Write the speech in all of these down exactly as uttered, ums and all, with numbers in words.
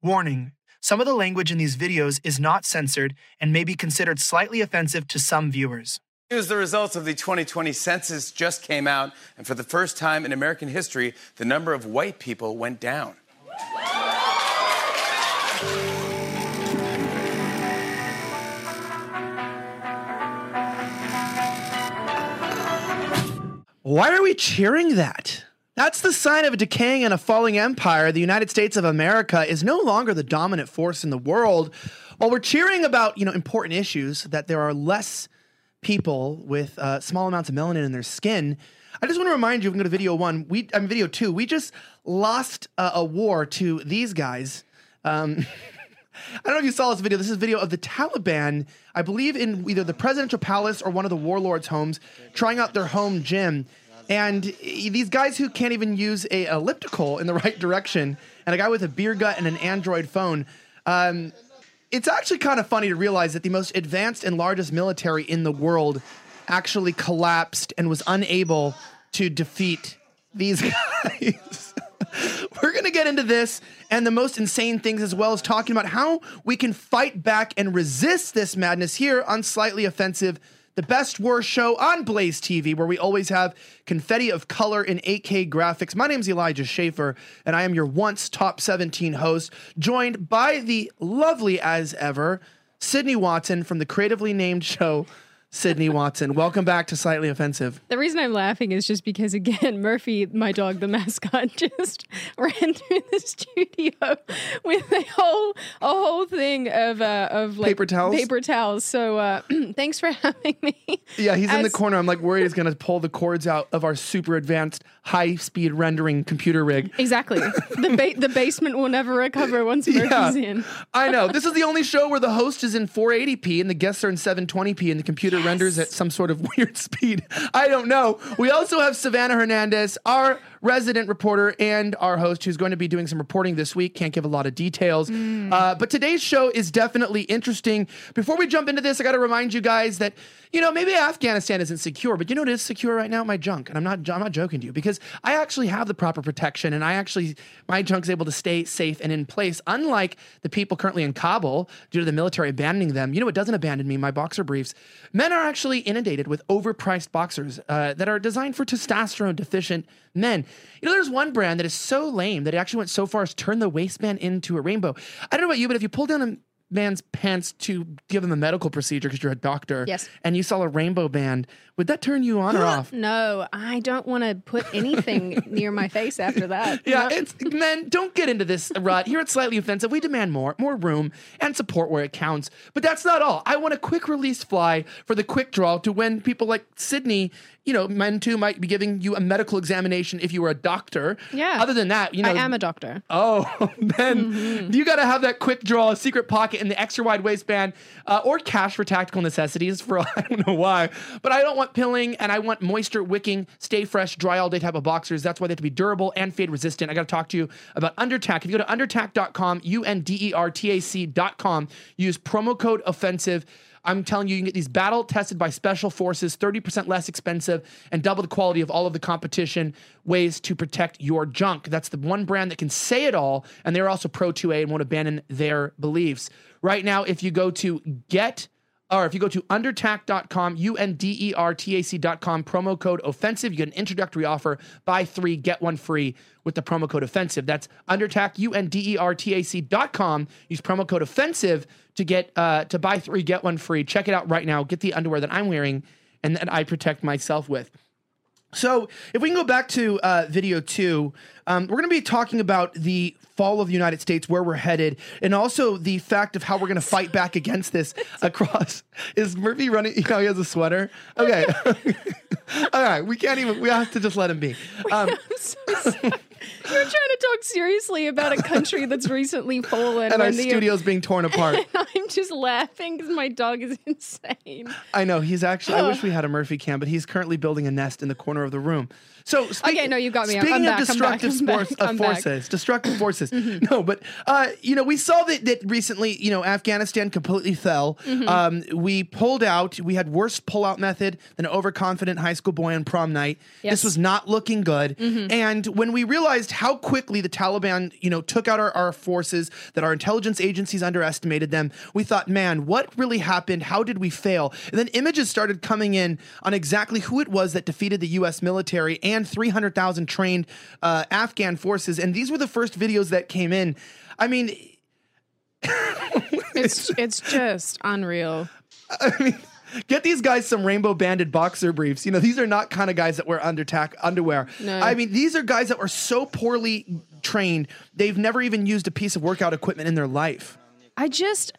Warning: some of the language in these videos is not censored and may be considered slightly offensive to some viewers. News: the results of the twenty twenty census just came out, and for the first time in American history, the number of white people went down. Why are we cheering that? That's the sign of a decaying and a falling empire. The United States of America is no longer the dominant force in the world. While we're cheering about, you know, important issues, that there are less people with uh, small amounts of melanin in their skin, I just want to remind you, if we go to video one, we, I mean, video two, we just lost uh, a war to these guys. Um, I don't know if you saw this video. This is a video of the Taliban, I believe in either the presidential palace or one of the warlords' homes, trying out their home gym. And these guys who can't even use a elliptical in the right direction, and a guy with a beer gut and an Android phone. Um, it's actually kind of funny to realize that the most advanced and largest military in the world actually collapsed and was unable to defeat these guys. We're going to get into this and the most insane things, as well as talking about how we can fight back and resist this madness here on Slightly Offensive, the best war show on Blaze T V, where we always have confetti of color in eight K graphics. My name's Elijah Schaefer, and I am your once top seventeen host, joined by the lovely as ever, Sydney Watson from the creatively named show, Sydney Watson. Welcome back to Slightly Offensive. The reason I'm laughing is just because, again, Murphy, my dog, the mascot, just ran through the studio with a whole a whole thing of uh, of like paper towels. Paper towels. So uh, thanks for having me. Yeah, he's As, in the corner. I'm like worried he's going to pull the cords out of our super advanced high speed rendering computer rig. Exactly. the ba- the basement will never recover once Murphy's yeah, in. I know. This is the only show where the host is in four eighty p and the guests are in seven twenty p and the computer yes. renders at some sort of weird speed. I don't know. We also have Savannah Hernandez, our resident reporter and our host, who's going to be doing some reporting this week. Can't give a lot of details. Mm. Uh, but today's show is definitely interesting. Before we jump into this, I got to remind you guys that, you know, maybe Afghanistan isn't secure, but you know what is secure right now? My junk. And I'm not I'm not joking to you, because I actually have the proper protection, and I actually, my junk's able to stay safe and in place, unlike the people currently in Kabul due to the military abandoning them. You know what doesn't abandon me? My boxer briefs. Men are actually inundated with overpriced boxers uh, that are designed for testosterone deficient men. You know, there's one brand that is so lame that it actually went so far as to turn the waistband into a rainbow. I don't know about you, but if you pull down a man's pants to give him a medical procedure because you're a doctor, yes, and you saw a rainbow band, would that turn you on or off? No, I don't want to put anything near my face after that. Yeah, no. it's men, don't get into this rut. Here at Slightly Offensive, we demand more, more room and support where it counts. But that's not all. I want a quick release fly for the quick draw to when people like Sydney, you know, men too, might be giving you a medical examination if you were a doctor. Yeah. Other than that, you know. I am a doctor. Oh, then mm-hmm. you got to have that quick draw, a secret pocket in the extra wide waistband, uh, or cash for tactical necessities for, I don't know why, but I don't want pilling, and I want moisture wicking, stay fresh, dry all day type of boxers. That's why they have to be durable and fade resistant. I got to talk to you about Undertac. If you go to undertac dot com, U N D E R T A C dot com, use promo code offensive. I'm telling you, you can get these battle tested by special forces, thirty percent less expensive, and double the quality of all of the competition, ways to protect your junk. That's the one brand that can say it all, and they're also pro two A and won't abandon their beliefs. Right now, if you go to get, or if you go to undertac dot com, U N D E R T A C dot com, promo code offensive, you get an introductory offer, buy three, get one free with the promo code offensive. That's Undertac, U N D E R T A C dot com. Use promo code offensive to get uh, to buy three, get one free. Check it out right now. Get the underwear that I'm wearing and that I protect myself with. So if we can go back to uh, video two, um, we're going to be talking about the fall of the United States, where we're headed, and also the fact of how we're going to fight back against this across. Is Murphy running? You know, he has a sweater. Okay. All right. We can't even, we have to just let him be. Um, I'm so sorry. You're trying to talk seriously about a country that's recently fallen. And our the, studio's being torn apart. And I'm just laughing because my dog is insane. I know. He's actually, I wish we had a Murphy cam, but he's currently building a nest in the corner of the room. So speak, okay, no, you got me. Speaking I'm of back, destructive I'm back, sports, I'm uh, forces, destructive forces. Mm-hmm. No, but uh, you know, we saw that that recently. You know, Afghanistan completely fell. Mm-hmm. Um, we pulled out. We had worse pullout method than an overconfident high school boy on prom night. Yes. This was not looking good. Mm-hmm. And when we realized realized how quickly the Taliban, you know, took out our, our forces, that our intelligence agencies underestimated them. We thought, man, what really happened? How did we fail? And then images started coming in on exactly who it was that defeated the U S military and three hundred thousand trained uh, Afghan forces. And these were the first videos that came in. I mean, it's it's just unreal. I mean, get these guys some rainbow banded boxer briefs. You know, these are not kind of guys that wear undertack underwear. No. I mean, these are guys that were so poorly trained, they've never even used a piece of workout equipment in their life. I just,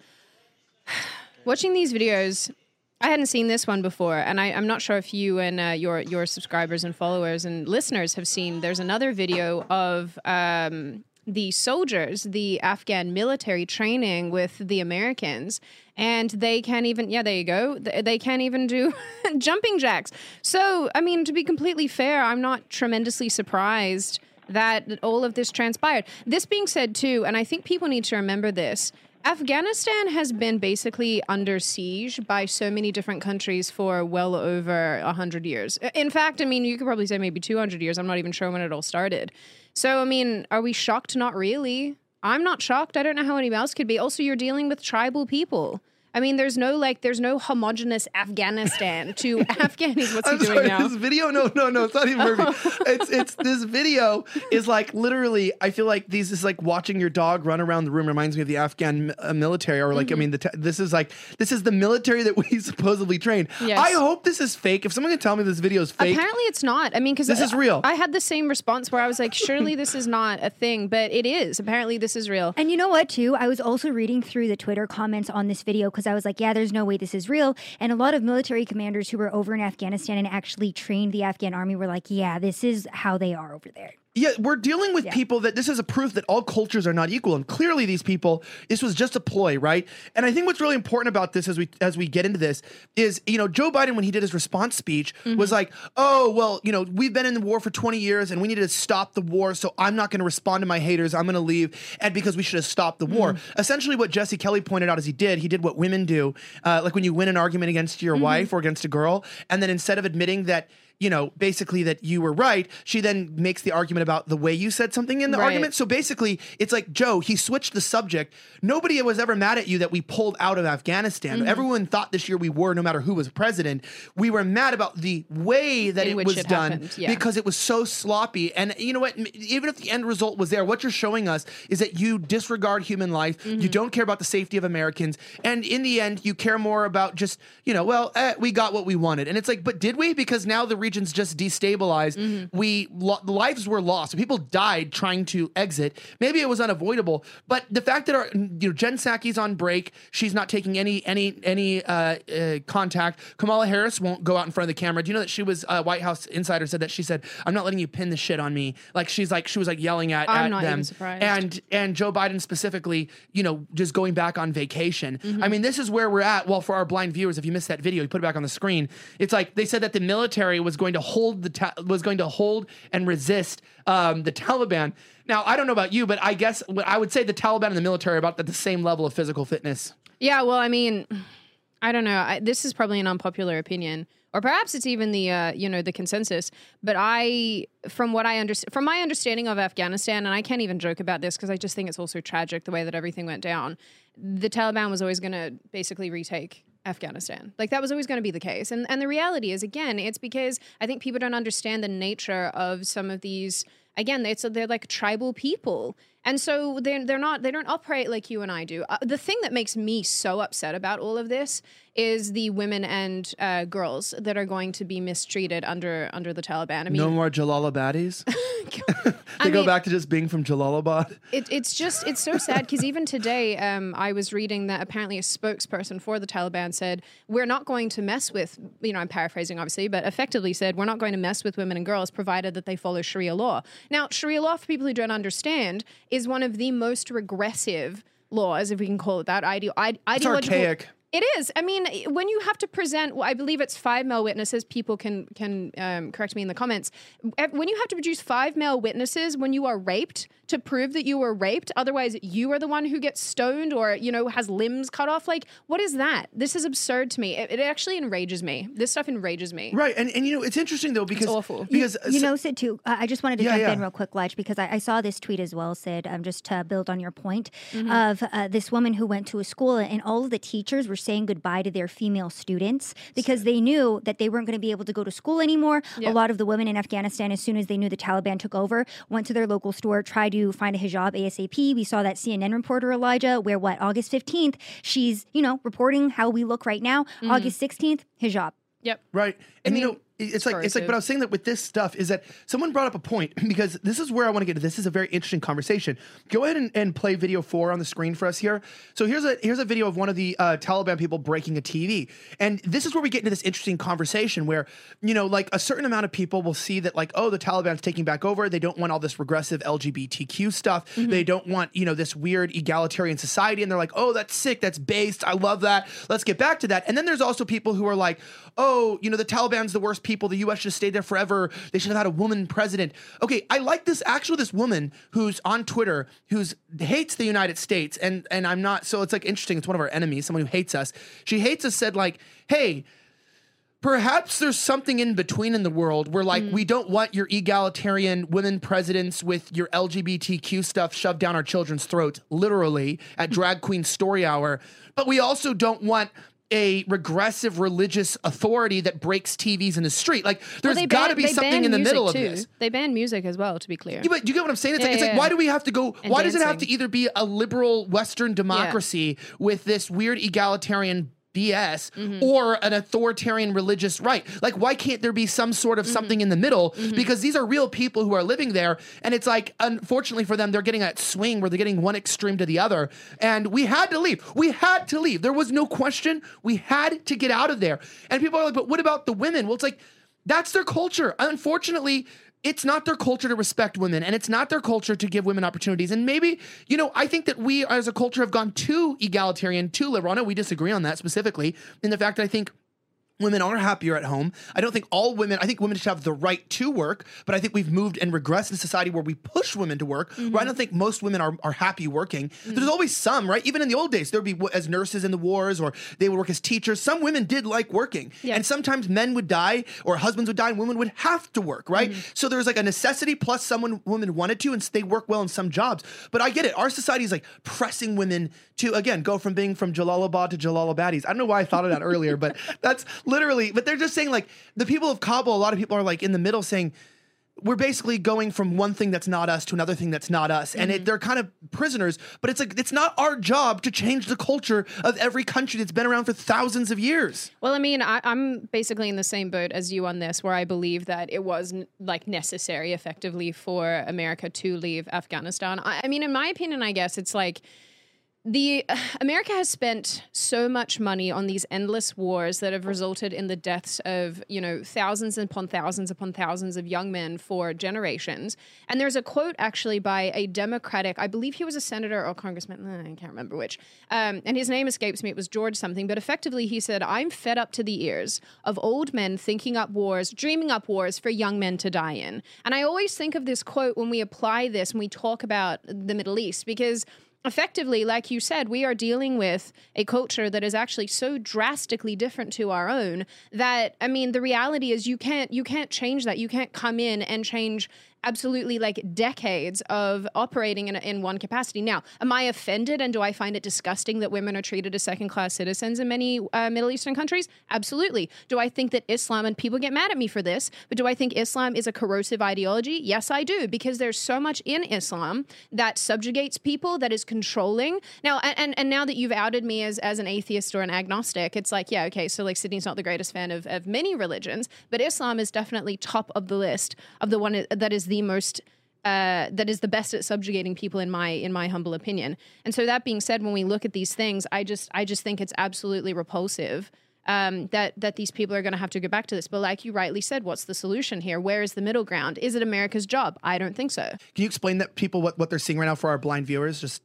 watching these videos, I hadn't seen this one before, and I, I'm not sure if you and uh, your your subscribers and followers and listeners have seen. There's another video of um, the soldiers, the Afghan military training with the Americans, and they can't even, yeah, there you go, they can't even do jumping jacks. So, I mean, to be completely fair, I'm not tremendously surprised that all of this transpired. This being said, too, and I think people need to remember this, Afghanistan has been basically under siege by so many different countries for well over one hundred years. In fact, I mean, you could probably say maybe two hundred years. I'm not even sure when it all started. So, I mean, are we shocked? Not really. I'm not shocked. I don't know how anyone else could be. Also, you're dealing with tribal people. I mean, there's no like, there's no homogenous Afghanistan to Afghanis. What's he I'm doing sorry, now? This video, no, no, no, it's not even Murphy. it's it's this video is like literally. I feel like these is like watching your dog run around the room. Reminds me of the Afghan uh, military, or like mm-hmm. I mean, the t- this is like this is the military that we supposedly trained. Yes. I hope this is fake. If someone can tell me this video is fake, apparently it's not. I mean, because this I, is real. I had the same response where I was like, surely this is not a thing, but it is. Apparently, this is real. And you know what? Too, I was also reading through the Twitter comments on this video because I was like, yeah, there's no way this is real. And a lot of military commanders who were over in Afghanistan and actually trained the Afghan army were like, yeah, this is how they are over there. Yeah, we're dealing with Yeah. people that this is a proof that all cultures are not equal, and clearly these people, this was just a ploy, right? And I think what's really important about this as we as we get into this is, you know, Joe Biden, when he did his response speech, Mm-hmm. was like, oh, well, you know, we've been in the war for twenty years and we needed to stop the war, so I'm not going to respond to my haters. I'm going to leave, and because we should have stopped the war. Mm-hmm. Essentially, what Jesse Kelly pointed out is he did. He did what women do, uh, like when you win an argument against your Mm-hmm. wife or against a girl, and then instead of admitting that, you know, basically that you were right, she then makes the argument about the way you said something in the Right. argument. So basically, it's like, Joe, he switched the subject. Nobody was ever mad at you that we pulled out of Afghanistan. Mm-hmm. Everyone thought this year we were, no matter who was president. We were mad about the way that In it which was it done happened, yeah. because it was so sloppy. And you know what? M- Even if the end result was there, what you're showing us is that you disregard human life. Mm-hmm. You don't care about the safety of Americans. And in the end, you care more about just, you know, well, eh, we got what we wanted. And it's like, but did we? Because now the region's just destabilized. Mm-hmm. We lo- the lives were lost. People died trying to exit. Maybe it was unavoidable, but the fact that our, you know, Jen Psaki's on break, she's not taking any any any uh, uh, contact. Kamala Harris won't go out in front of the camera. Do you know that she was uh, White House insider said that she said, "I'm not letting you pin the shit on me." Like she's like she was like yelling at, I'm at not them. even surprised. And and Joe Biden specifically, you know, just going back on vacation. Mm-hmm. I mean, this is where we're at. Well, for our blind viewers, if you missed that video, you put it back on the screen. It's like they said that the military was going to hold the ta- was going to hold and resist um, the Taliban. Now, I don't know about you, but I guess what I would say the Taliban and the military are about at the same level of physical fitness. Yeah, well, I mean, I don't know. I, this is probably an unpopular opinion, or perhaps it's even the uh, you know the consensus. But I, from what I understand, from my understanding of Afghanistan, and I can't even joke about this because I just think it's also tragic the way that everything went down. The Taliban was always going to basically retake Afghanistan. Like that was always going to be the case. And and the reality is, again, it's because I think people don't understand the nature of some of these. Again, it's they're like tribal people. And so they're, they're not, they don't operate like you and I do. Uh, the thing that makes me so upset about all of this is the women and uh, girls that are going to be mistreated under under the Taliban. I mean, No more Jalalabadis. they I go mean- back to just being from Jalalabad. It, it's just, it's so sad because even today um, I was reading that apparently a spokesperson for the Taliban said, we're not going to mess with, you know, I'm paraphrasing obviously, but effectively said, we're not going to mess with women and girls provided that they follow Sharia law. Now, Sharia law, for people who don't understand, is one of the most regressive laws, if we can call it that, ide- ide- It's ideological. archaic. It is. I mean, when you have to present, well, I believe it's five male witnesses. People can can um, correct me in the comments. When you have to produce five male witnesses when you are raped, to prove that you were raped. Otherwise, you are the one who gets stoned or, you know, has limbs cut off. Like, what is that? This is absurd to me. It, it actually enrages me. This stuff enrages me. Right. And, and you know, it's interesting, though, because... It's awful. Because, You know, Sid, too, uh, I just wanted to Yeah, jump yeah. in real quick, Ledge, because I, I saw this tweet as well, Sid, um, just to build on your point, Mm-hmm. of uh, this woman who went to a school and all of the teachers were saying goodbye to their female students because they knew that they weren't going to be able to go to school anymore. Yeah. A lot of the women in Afghanistan, as soon as they knew the Taliban took over, went to their local store, tried to find a hijab ASAP. We saw that C N N reporter, Elijah, where what, August fifteenth, she's, you know, reporting how we look right now. Mm-hmm. August sixteenth, hijab. Yep. Right. And mean, you know, it's, it's like it's like corrosive. but I was saying that with this stuff is that someone brought up a point because this is where I want to get to. This is a very interesting conversation. Go ahead and, and play video four on the screen for us here. So here's a here's a video of one of the uh, Taliban people breaking a T V. And this is where we get into this interesting conversation where, you know, like a certain amount of people will see that like, oh, the Taliban's taking back over. They don't want all this regressive L G B T Q stuff. Mm-hmm. They don't want, you know, this weird egalitarian society. And they're like, oh, that's sick. That's based. I love that. Let's get back to that. And then there's also people who are like, oh, you know, the Taliban's the worst people. The U S should have stayed there forever. They should have had a woman president. Okay, I like this, actually, this woman who's on Twitter, who's hates the United States. And, and I'm not, so it's like interesting. It's one of our enemies, someone who hates us. She hates us, said like, hey, perhaps there's something in between in the world where like we don't want your egalitarian women presidents with your L G B T Q stuff shoved down our children's throats, literally, at Drag Queen Story Hour. But we also don't want a regressive religious authority that breaks T Vs in the street. Like, there's Well, they got to ban- be they something ban in the music, middle too. of this. They ban music as well, to be clear. Yeah, but do you get what I'm saying? It's Yeah, like, it's yeah, like, yeah. why do we have to go? And Why does it have dancing. to either be a liberal Western democracy with this weird egalitarian B S Mm-hmm. or an authoritarian religious right? Like, why can't there be some sort Mm-hmm. of something in the middle? Because these are real people who are living there. And it's like, unfortunately for them, they're getting that swing where they're getting one extreme to the other. And we had to leave. We had to leave. There was no question. We had to get out of there. And people are like, but what about the women? Well, it's like, that's their culture. Unfortunately, it's not their culture to respect women, and it's not their culture to give women opportunities. And maybe, you know, I think that we as a culture have gone too egalitarian, too liberal. I know we disagree on that specifically, in the fact that I think women are happier at home. I don't think all women, I think women should have the right to work, but I think we've moved and regressed in a society where we push women to work, where I don't think most women are, are happy working. There's always some, right? Even in the old days, there would be w- as nurses in the wars, or they would work as teachers. Some women did like working. Yeah. And sometimes men would die or husbands would die and women would have to work, right? So there's like a necessity plus someone women wanted to, and they work well in some jobs. But I get it. Our society is like pressing women to, again, go from being from Jalalabad to Jalalabadis. I don't know why I thought of that earlier, but that's literally, but they're just saying like the people of Kabul, a lot of people are like in the middle saying, we're basically going from one thing that's not us to another thing that's not us. And it, they're kind of prisoners, but it's like, it's not our job to change the culture of every country that's been around for thousands of years. Well, I mean, I, I'm basically in the same boat as you on this, where I believe that it was n- like necessary, effectively, for America to leave Afghanistan. I, I mean, in my opinion, I guess it's like the uh, America has spent so much money on these endless wars that have resulted in the deaths of, you know, thousands upon thousands upon thousands of young men for generations. And there's a quote actually by a Democratic, I believe he was a senator or congressman, eh, I can't remember which, um, and his name escapes me. It was George something, but effectively he said, "I'm fed up to the ears of old men thinking up wars, dreaming up wars for young men to die in." And I always think of this quote when we apply this, when we talk about the Middle East, because effectively, like you said, we are dealing with a culture that is actually so drastically different to our own that, I mean, the reality is you can't you can't change that. You can't come in and change absolutely like decades of operating in, in one capacity. Now, am I offended and do I find it disgusting that women are treated as second-class citizens in many uh, Middle Eastern countries? Absolutely. Do I think that Islam, and people get mad at me for this, but do I think Islam is a corrosive ideology? Yes, I do, because there's so much in Islam that subjugates people, that is controlling. Now, and, and now that you've outed me as, as an atheist or an agnostic, it's like, yeah, okay, so like Sydney's not the greatest fan of, of many religions, but Islam is definitely top of the list of the one that is the the most uh, that is the best at subjugating people in my in my humble opinion. And so that being said, when we look at these things, I just I just think it's absolutely repulsive um, that that these people are going to have to go back to this. But like you rightly said, what's the solution here? Where is the middle ground? Is it America's job? I don't think so. Can you explain that people what, what they're seeing right now for our blind viewers? Just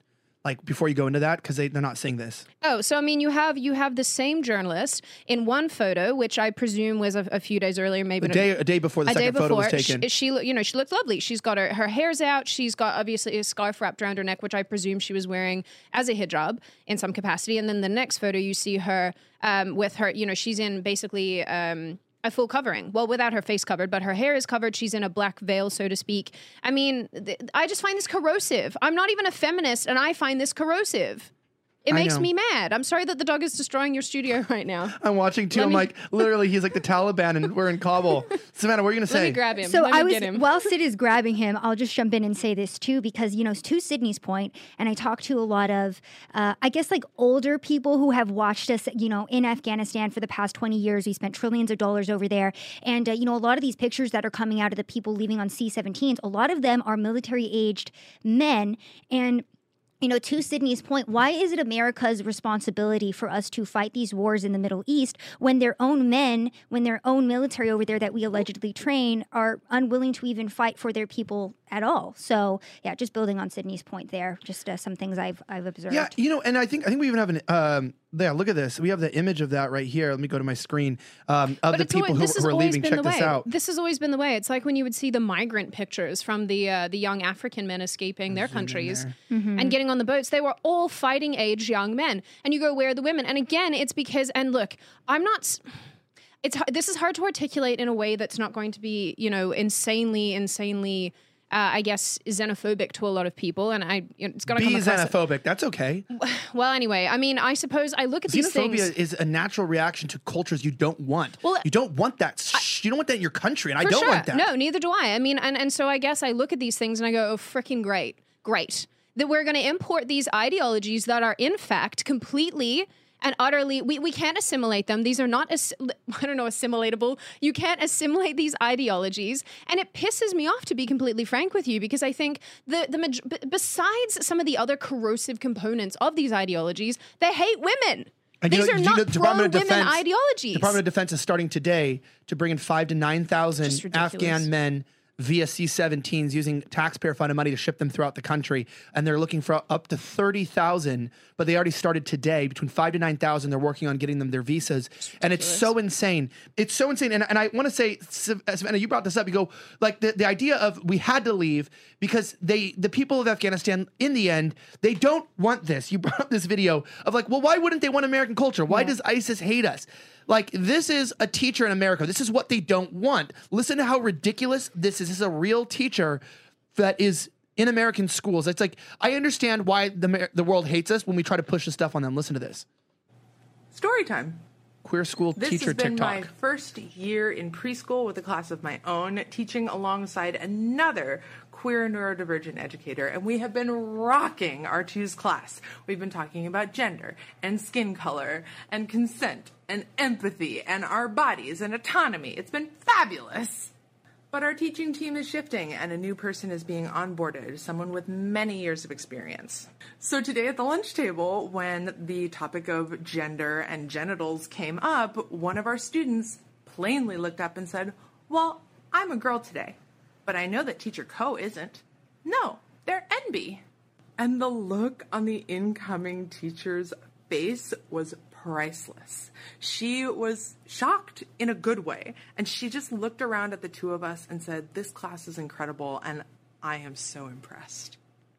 Like before you go into that, because they, they're not saying this. Oh, so I mean, you have you have the same journalist in one photo, which I presume was a, a few days earlier, maybe A day, a day before the a day second photo was before. taken. She, she, look- you know, she looked lovely. She's got her, her hair's out. She's got obviously a scarf wrapped around her neck, which I presume she was wearing as a hijab in some capacity. And then the next photo, you see her um, with her, you know, she's in basically um, a full covering. Well, without her face covered, but her hair is covered. She's in a black veil, so to speak. I mean, th- I just find this corrosive. I'm not even a feminist, and I find this corrosive. It I makes know. me mad. I'm sorry that the dog is destroying your studio right now. I'm watching too. Let I'm me- like, literally, he's like the Taliban, and we're in Kabul. Savannah, what are you gonna say? Let me grab him. So Let me I was get him. while Sid is grabbing him, I'll just jump in and say this too, because you know, to Sydney's point, and I talk to a lot of, uh, I guess like older people who have watched us, you know, in Afghanistan for the past twenty years. We spent trillions of dollars over there, and uh, you know, a lot of these pictures that are coming out of the people leaving on C seventeens, a lot of them are military-aged men, and. You know, to Sydney's point, why is it America's responsibility for us to fight these wars in the Middle East when their own men, when their own military over there that we allegedly train are unwilling to even fight for their people at all? So, yeah, just building on Sydney's point there, just uh, some things I've I've observed. Yeah, you know, and I think I think we even have an um. Yeah, look at this. We have the image of that right here. Let me go to my screen um, of But the it's people always, who, this has who are always leaving. been Check the this way. out. This has always been the way. It's like when you would see the migrant pictures from the uh, the young African men escaping their countries and getting on the boats. They were all fighting age young men. And you go, where are the women? And again, it's because, and look, I'm not... s- It's h- this is hard to articulate in a way that's not going to be, you know, insanely, insanely, uh, I guess, xenophobic to a lot of people. And I, it's going to Be come across. xenophobic. That's okay. Well, anyway, I mean, I suppose I look at these Xenophobia things. is a natural reaction to cultures you don't want. Well, you don't want that. Sh- you don't want that in your country, and I For don't sure. want that. No, neither do I. I mean, and, and so I guess I look at these things and I go, oh, freaking great, great. That we're going to import these ideologies that are, in fact, completely and utterly, we, we can't assimilate them. These are not, as, I don't know, assimilatable. You can't assimilate these ideologies. And it pisses me off, to be completely frank with you, because I think the, the maj- b- besides some of the other corrosive components of these ideologies, they hate women. And you These know- are you not know, Department of pro-women Defense- ideologies. Department of Defense is starting today to bring in five to nine Just thousand ridiculous. Afghan men via C seventeens using taxpayer funded money to ship them throughout the country, and they're looking for up to thirty thousand. But they already started today, between five to nine thousand. They're working on getting them their visas, and it's so insane. It's so insane. And, and I want to say, Savannah, you brought this up. You go like the, the idea of we had to leave because they, the people of Afghanistan, in the end, they don't want this. You brought up this video of like, well, why wouldn't they want American culture? Why does ISIS hate us? Like, this is a teacher in America. This is what they don't want. Listen to how ridiculous this is. This is a real teacher that is in American schools. It's like, I understand why the Mer- the world hates us when we try to push the stuff on them. Listen to this. Story time. Queer school This teacher has been TikTok. my first year in preschool with a class of my own, teaching alongside another queer neurodivergent educator, and we have been rocking our Choose class. We've been talking about gender and skin color and consent and empathy and our bodies and autonomy. It's been fabulous. But our teaching team is shifting, and a new person is being onboarded, someone with many years of experience. So today at the lunch table, when the topic of gender and genitals came up, one of our students plainly looked up and said, well, I'm a girl today, but I know that teacher Co isn't. No, they're N B. And the look on the incoming teacher's face was priceless. She was shocked in a good way, and she just looked around at the two of us and said, this class is incredible, and I am so impressed.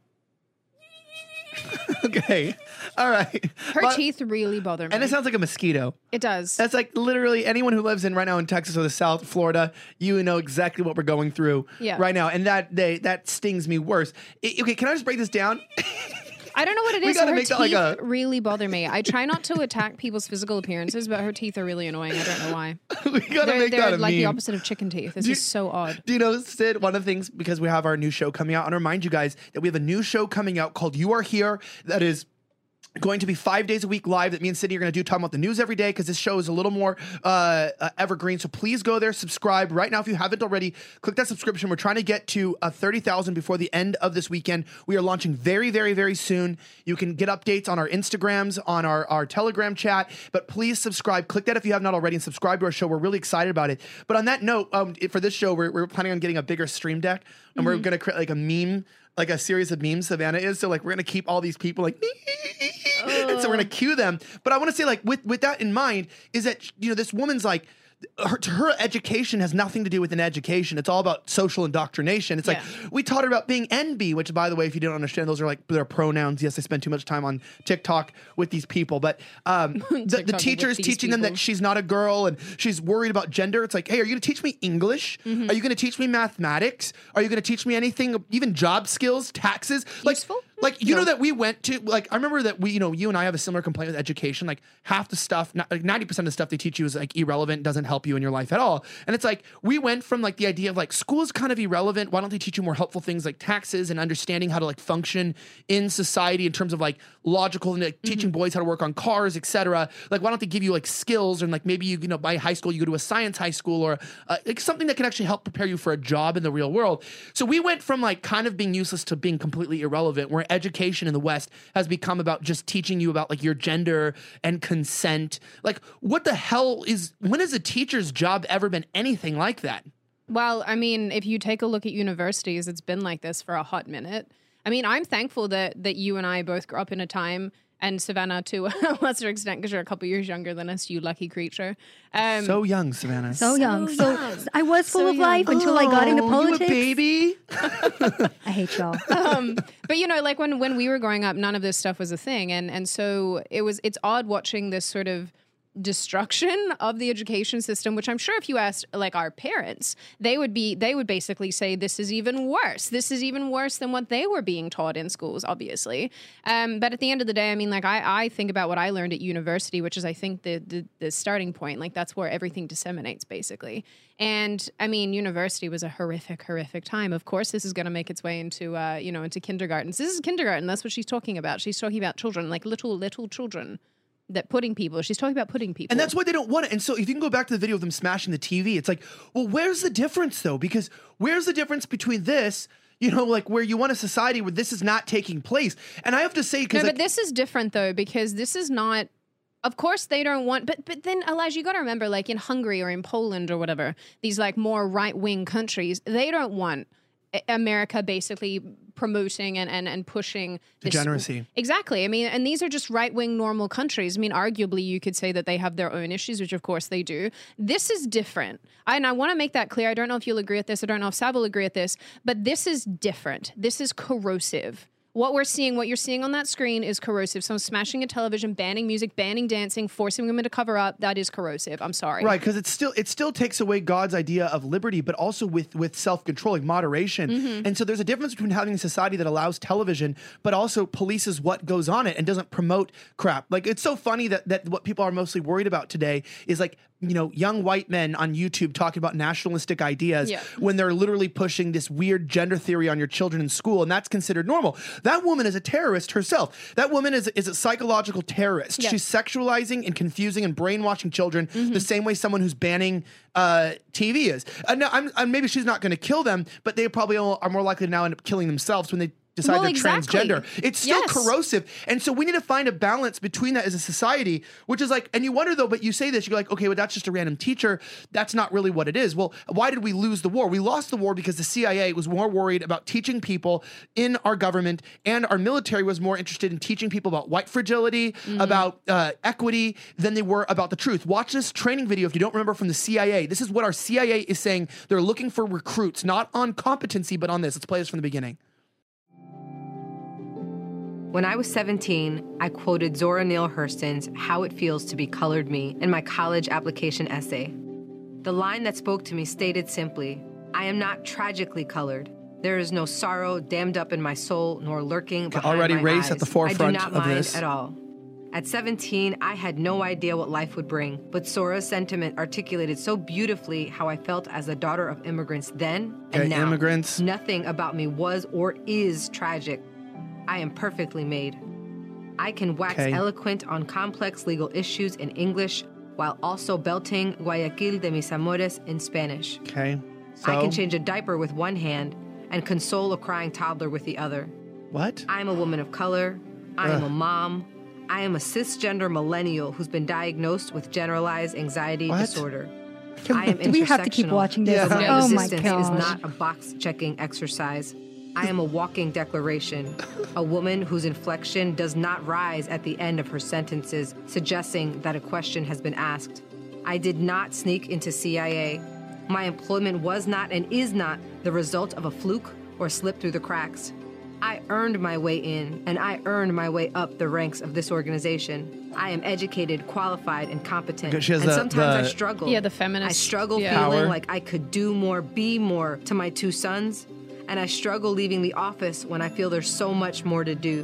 Okay. All right. Her But- teeth really bother me. And it sounds like a mosquito. It does. That's like literally anyone who lives in right now in Texas or the South, Florida, you know exactly what we're going through Yeah. right now. And that they, that stings me worse. I- okay, can I just break this down? I don't know what it We is. gotta Her make teeth that like a- really bother me. I try not to attack people's physical appearances, but her teeth are really annoying. I don't know why. we gotta They're, make they're that a like the meme. opposite of chicken teeth. This Do you- is so odd. Do you know, Sid, one of the things, because we have our new show coming out, I want to remind you guys that we have a new show coming out called You Are Here that is going to be five days a week live that me and Sydney are going to do, talking about the news every day, because this show is a little more uh, uh, evergreen. So please go there, subscribe right now if you haven't already. Click that subscription. We're trying to get to uh, thirty thousand before the end of this weekend. We are launching very, very, very soon. You can get updates on our Instagrams, on our, our Telegram chat, but please subscribe. Click that if you have not already and subscribe to our show. We're really excited about it. But on that note, um, for this show, we're, we're planning on getting a bigger stream deck, and we're going to create like a meme like a series of memes Savannah is. So like we're gonna keep all these people like, and so we're gonna cue them. But I want to say like with with that in mind is that you know this woman's like. Her, her education has nothing to do with an education. It's all about social indoctrination. It's Yeah. like we taught her about being N B, which, by the way, if you don't understand, those are like their pronouns. Yes, I spend too much time on TikTok with these people, but um, the, the teacher is these teaching them people. that she's not a girl and she's worried about gender. It's like, hey, are you going to teach me English? Mm-hmm. Are you going to teach me mathematics? Are you going to teach me anything, even job skills, taxes? Like, Useful? like you No. know that we went to like I remember that we you know you and I have a similar complaint with education. Like half the stuff, not, like ninety percent of the stuff they teach you is like irrelevant, doesn't help you in your life at all. And it's like we went from like the idea of like school is kind of irrelevant. Why don't they teach you more helpful things like taxes and understanding how to like function in society in terms of like logical and like, Mm-hmm. teaching boys how to work on cars, et cetera. Like why don't they give you like skills and like maybe you you know by high school you go to a science high school or uh, like something that can actually help prepare you for a job in the real world. So we went from like kind of being useless to being completely irrelevant. Where education in the West has become about just teaching you about like your gender and consent. Like what the hell is when has a teacher's job ever been anything like that? Well, I mean, if you take a look at universities, it's been like this for a hot minute. I mean, I'm thankful that that you and I both grew up in a time, and Savannah to a lesser extent because you're a couple years younger than us, you lucky creature. Um, So young, Savannah. So young. So young. I was full So of young. life until I got into Oh, politics. You a baby? I hate y'all. um, but you know, like when when we were growing up, none of this stuff was a thing, and and so it was. It's odd watching this sort of destruction of the education system, which I'm sure if you asked like our parents, they would be they would basically say this is even worse. This is even worse than what they were being taught in schools, obviously. Um, but at the end of the day, I mean, like I, I think about what I learned at university, which is I think the, the the starting point. Like that's where everything disseminates, basically. And I mean, university was a horrific, horrific time. Of course, this is going to make its way into uh, you know into kindergartens. This is kindergarten. That's what she's talking about. She's talking about children, like little little children. That putting people, she's talking about putting people. And that's why they don't want it. And so if you can go back to the video of them smashing the T V, it's like, well, where's the difference though? Because where's the difference between this, you know, like where you want a society where this is not taking place? And I have to say, No, because but like, this is different though, because this is not. Of course, they don't want, but but then Elijah, you got to remember, like in Hungary or in Poland or whatever, these like more right wing countries, they don't want America basically promoting and, and, and pushing this, degeneracy. Exactly. I mean, and these are just right-wing normal countries. I mean, arguably you could say that they have their own issues, which of course they do. This is different. I, and I want to make that clear. I don't know if you'll agree with this. I don't know if Sav will agree with this, but this is different. This is corrosive. What we're seeing, what you're seeing on that screen is corrosive. Someone smashing a television, banning music, banning dancing, forcing women to cover up. That is corrosive. I'm sorry. Right, because it still it still takes away God's idea of liberty, but also with with self control, like moderation. Mm-hmm. And so there's a difference between having a society that allows television, but also polices what goes on it and doesn't promote crap. Like it's so funny that that what people are mostly worried about today is like you know young white men on YouTube talking about nationalistic ideas Yeah. when they're literally pushing this weird gender theory on your children in school, and that's considered normal. That woman is a terrorist herself. That woman is is a psychological terrorist. Yeah. She's sexualizing and confusing and brainwashing children the same way someone who's banning uh, T V is. Uh, now, I'm, I'm, maybe she's not going to kill them, but they probably all are more likely to now end up killing themselves when they decide Well, they're exactly. transgender. It's still Yes. corrosive. And so we need to find a balance between that as a society, which is like, and you wonder though, but you say this, you're like, okay, well, that's just a random teacher. That's not really what it is. Well, why did we lose the war? We lost the war because the C I A was more worried about teaching people in our government, and our military was more interested in teaching people about white fragility, Mm-hmm. about uh, equity, than they were about the truth. Watch this training video if you don't remember from the C I A. This is what our C I A is saying. They're looking for recruits, not on competency, but on this. Let's play this from the beginning. When I was seventeen, I quoted Zora Neale Hurston's How It Feels to Be Colored Me in my college application essay. The line that spoke to me stated simply, I am not tragically colored. There is no sorrow dammed up in my soul, nor lurking behind already my race eyes. at the forefront I do not of mind this. at all. At seventeen, I had no idea what life would bring, but Zora's sentiment articulated so beautifully how I felt as a daughter of immigrants then and Okay, now. immigrants. Nothing about me was or is tragic. I am perfectly made. I can wax Okay. eloquent on complex legal issues in English while also belting Guayaquil de mis amores in Spanish. Okay. So, I can change a diaper with one hand and console a crying toddler with the other. what? I am a woman of color. I am Ugh. a mom. I am a cisgender millennial who's been diagnosed with generalized anxiety What? disorder. I am Do we have to keep intersectional. watching this? Yeah. My Yeah. Oh my existence gosh. is not a box-checking exercise. I am a walking declaration, a woman whose inflection does not rise at the end of her sentences, suggesting that a question has been asked. I did not sneak into C I A. My employment was not and is not the result of a fluke or slip through the cracks. I earned my way in, and I earned my way up the ranks of this organization. I am educated, qualified, and competent. Okay, she has and the- sometimes the- I struggle. Yeah, the feminist- I struggle yeah. feeling Power. like I could do more, be more to my two sons, and I struggle leaving the office when I feel there's so much more to do.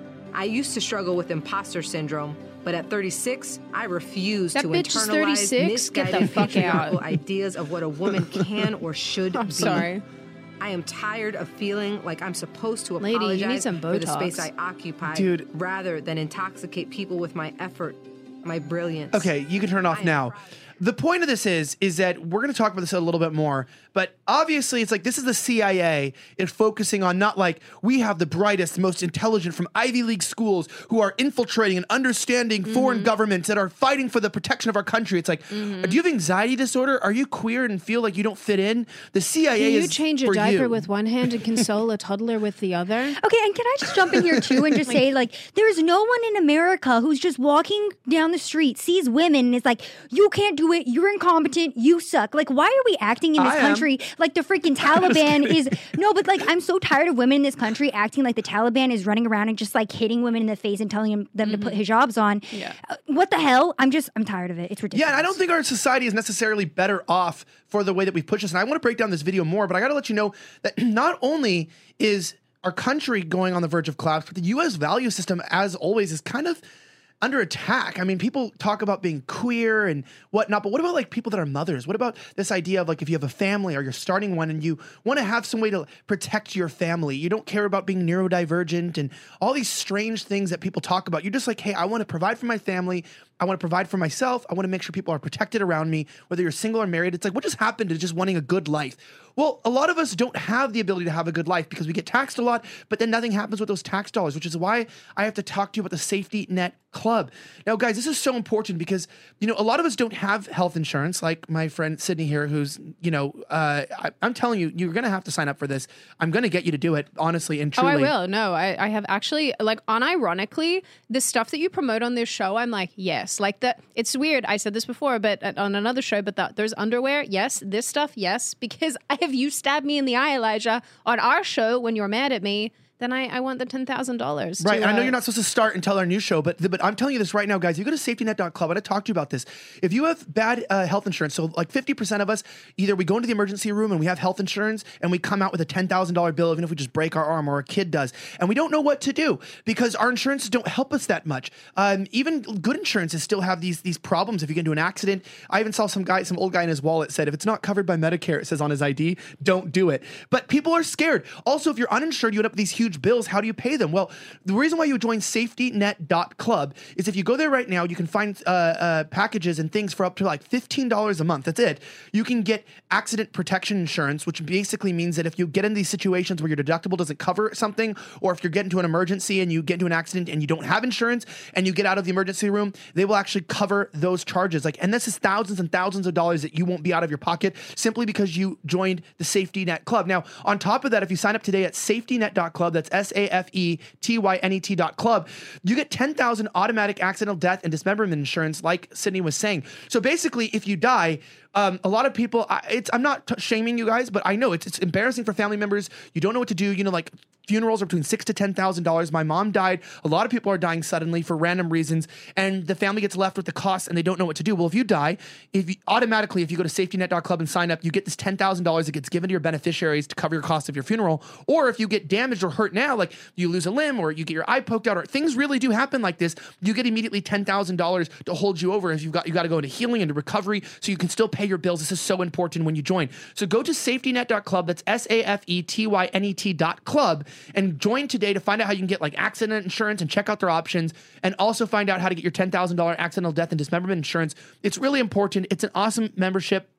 I used to struggle with imposter syndrome, but at thirty-six, I refuse That to bitch is internalize thirty-six? Get the misguided fuck patriarchal out. ideas of what a woman can or should I'm be. sorry. I am tired of feeling like I'm supposed to Lady, you apologize need some for the Botox. space I occupy, Dude. rather than intoxicate people with my effort, my brilliance. Okay, you can turn it off I am now. proud. The point of this is, is that we're going to talk about this a little bit more, but obviously it's like this is the C I A is focusing on not like we have the brightest, most intelligent from Ivy League schools who are infiltrating and understanding Mm-hmm. foreign governments that are fighting for the protection of our country. It's like, Mm-hmm. do you have anxiety disorder? Are you queer and feel like you don't fit in? The C I A Can you is change a for diaper you. with one hand and console a toddler with the other? Okay, and can I just jump in here too and just say, like, there's no one in America who's just walking down the street, sees women, and is like, you can't do it, you're incompetent, you suck. Like, why are we acting in this I am. country like the freaking Taliban is? No, but like, I'm so tired of women in this country acting like the Taliban is running around and just like hitting women in the face and telling them, them to put hijabs on. Yeah. Uh, what the hell? I'm just, I'm tired of it. It's ridiculous. Yeah, and I don't think our society is necessarily better off for the way that we push this. And I want to break down this video more, but I got to let you know that not only is our country going on the verge of collapse, but the U S value system, as always, is kind of under attack. I mean, people talk about being queer and whatnot, but what about like people that are mothers? What about this idea of like if you have a family or you're starting one and you want to have some way to protect your family, you don't care about being neurodivergent and all these strange things that people talk about. You're just like, hey, I want to provide for my family. I want to provide for myself. I want to make sure people are protected around me, whether you're single or married. It's like, what just happened to just wanting a good life? Well, a lot of us don't have the ability to have a good life because we get taxed a lot, but then nothing happens with those tax dollars, which is why I have to talk to you about the Safety Net Club. Now, guys, this is so important because, you know, a lot of us don't have health insurance, like my friend Sydney here, who's, you know, uh, I, I'm telling you, you're going to have to sign up for this. I'm going to get you to do it, honestly and Oh, truly. I will. No, I, I have actually, like, unironically, the stuff that you promote on this show, I'm like, yes. Like, that. It's weird. I said this before, but uh, on another show, but the, there's underwear. Yes. This stuff. Yes. Because I have you stabbed me in the eye, Elijah, on our show when you were mad at me. Then I, I want the ten thousand dollars. Right, to, and I know uh, you're not supposed to start until our new show, but but I'm telling you this right now, guys. You go to safety net dot club. I want to talk to you about this. If you have bad uh, health insurance, so like fifty percent of us, either we go into the emergency room and we have health insurance and we come out with a ten thousand dollars bill, even if we just break our arm or a kid does, and we don't know what to do because our insurances don't help us that much. Um, even good insurances still have these these problems. If you get into an accident, I even saw some guy, some old guy in his wallet said, if it's not covered by Medicare, it says on his I D, don't do it. But people are scared. Also, if you're uninsured, you end up with these huge bills. How do you pay them? Well, the reason why you join safety net dot club is if you go there right now, you can find uh, uh, packages and things for up to like fifteen dollars a month. That's it. You can get accident protection insurance, which basically means that if you get in these situations where your deductible doesn't cover something, or if you're getting into an emergency and you get into an accident and you don't have insurance and you get out of the emergency room, they will actually cover those charges. Like, and this is thousands and thousands of dollars that you won't be out of your pocket simply because you joined the Safety Net Club. Now, on top of that, if you sign up today at safety net dot club, that's S A F E T Y N E T dot club, you get ten thousand automatic accidental death and dismemberment insurance, like Sydney was saying. So basically, if you die, um, a lot of people, I, it's, I'm not t- shaming you guys, but I know it's, it's embarrassing for family members. You don't know what to do. You know, like funerals are between six to ten thousand dollars. My mom died. A lot of people are dying suddenly for random reasons, and the family gets left with the costs, and they don't know what to do. Well, if you die, if you, automatically, if you go to safety net dot club and sign up, you get this ten thousand dollars that gets given to your beneficiaries to cover your cost of your funeral. Or if you get damaged or hurt now, like you lose a limb or you get your eye poked out, or things really do happen like this, you get immediately ten thousand dollars to hold you over if you've got you got to go into healing and recovery, so you can still pay your bills. This is so important when you join. So go to safety net dot club. That's S A F E T Y N E T dot club and join today to find out how you can get like accident insurance and check out their options, and also find out how to get your ten thousand dollars accidental death and dismemberment insurance. It's really important. It's an awesome membership.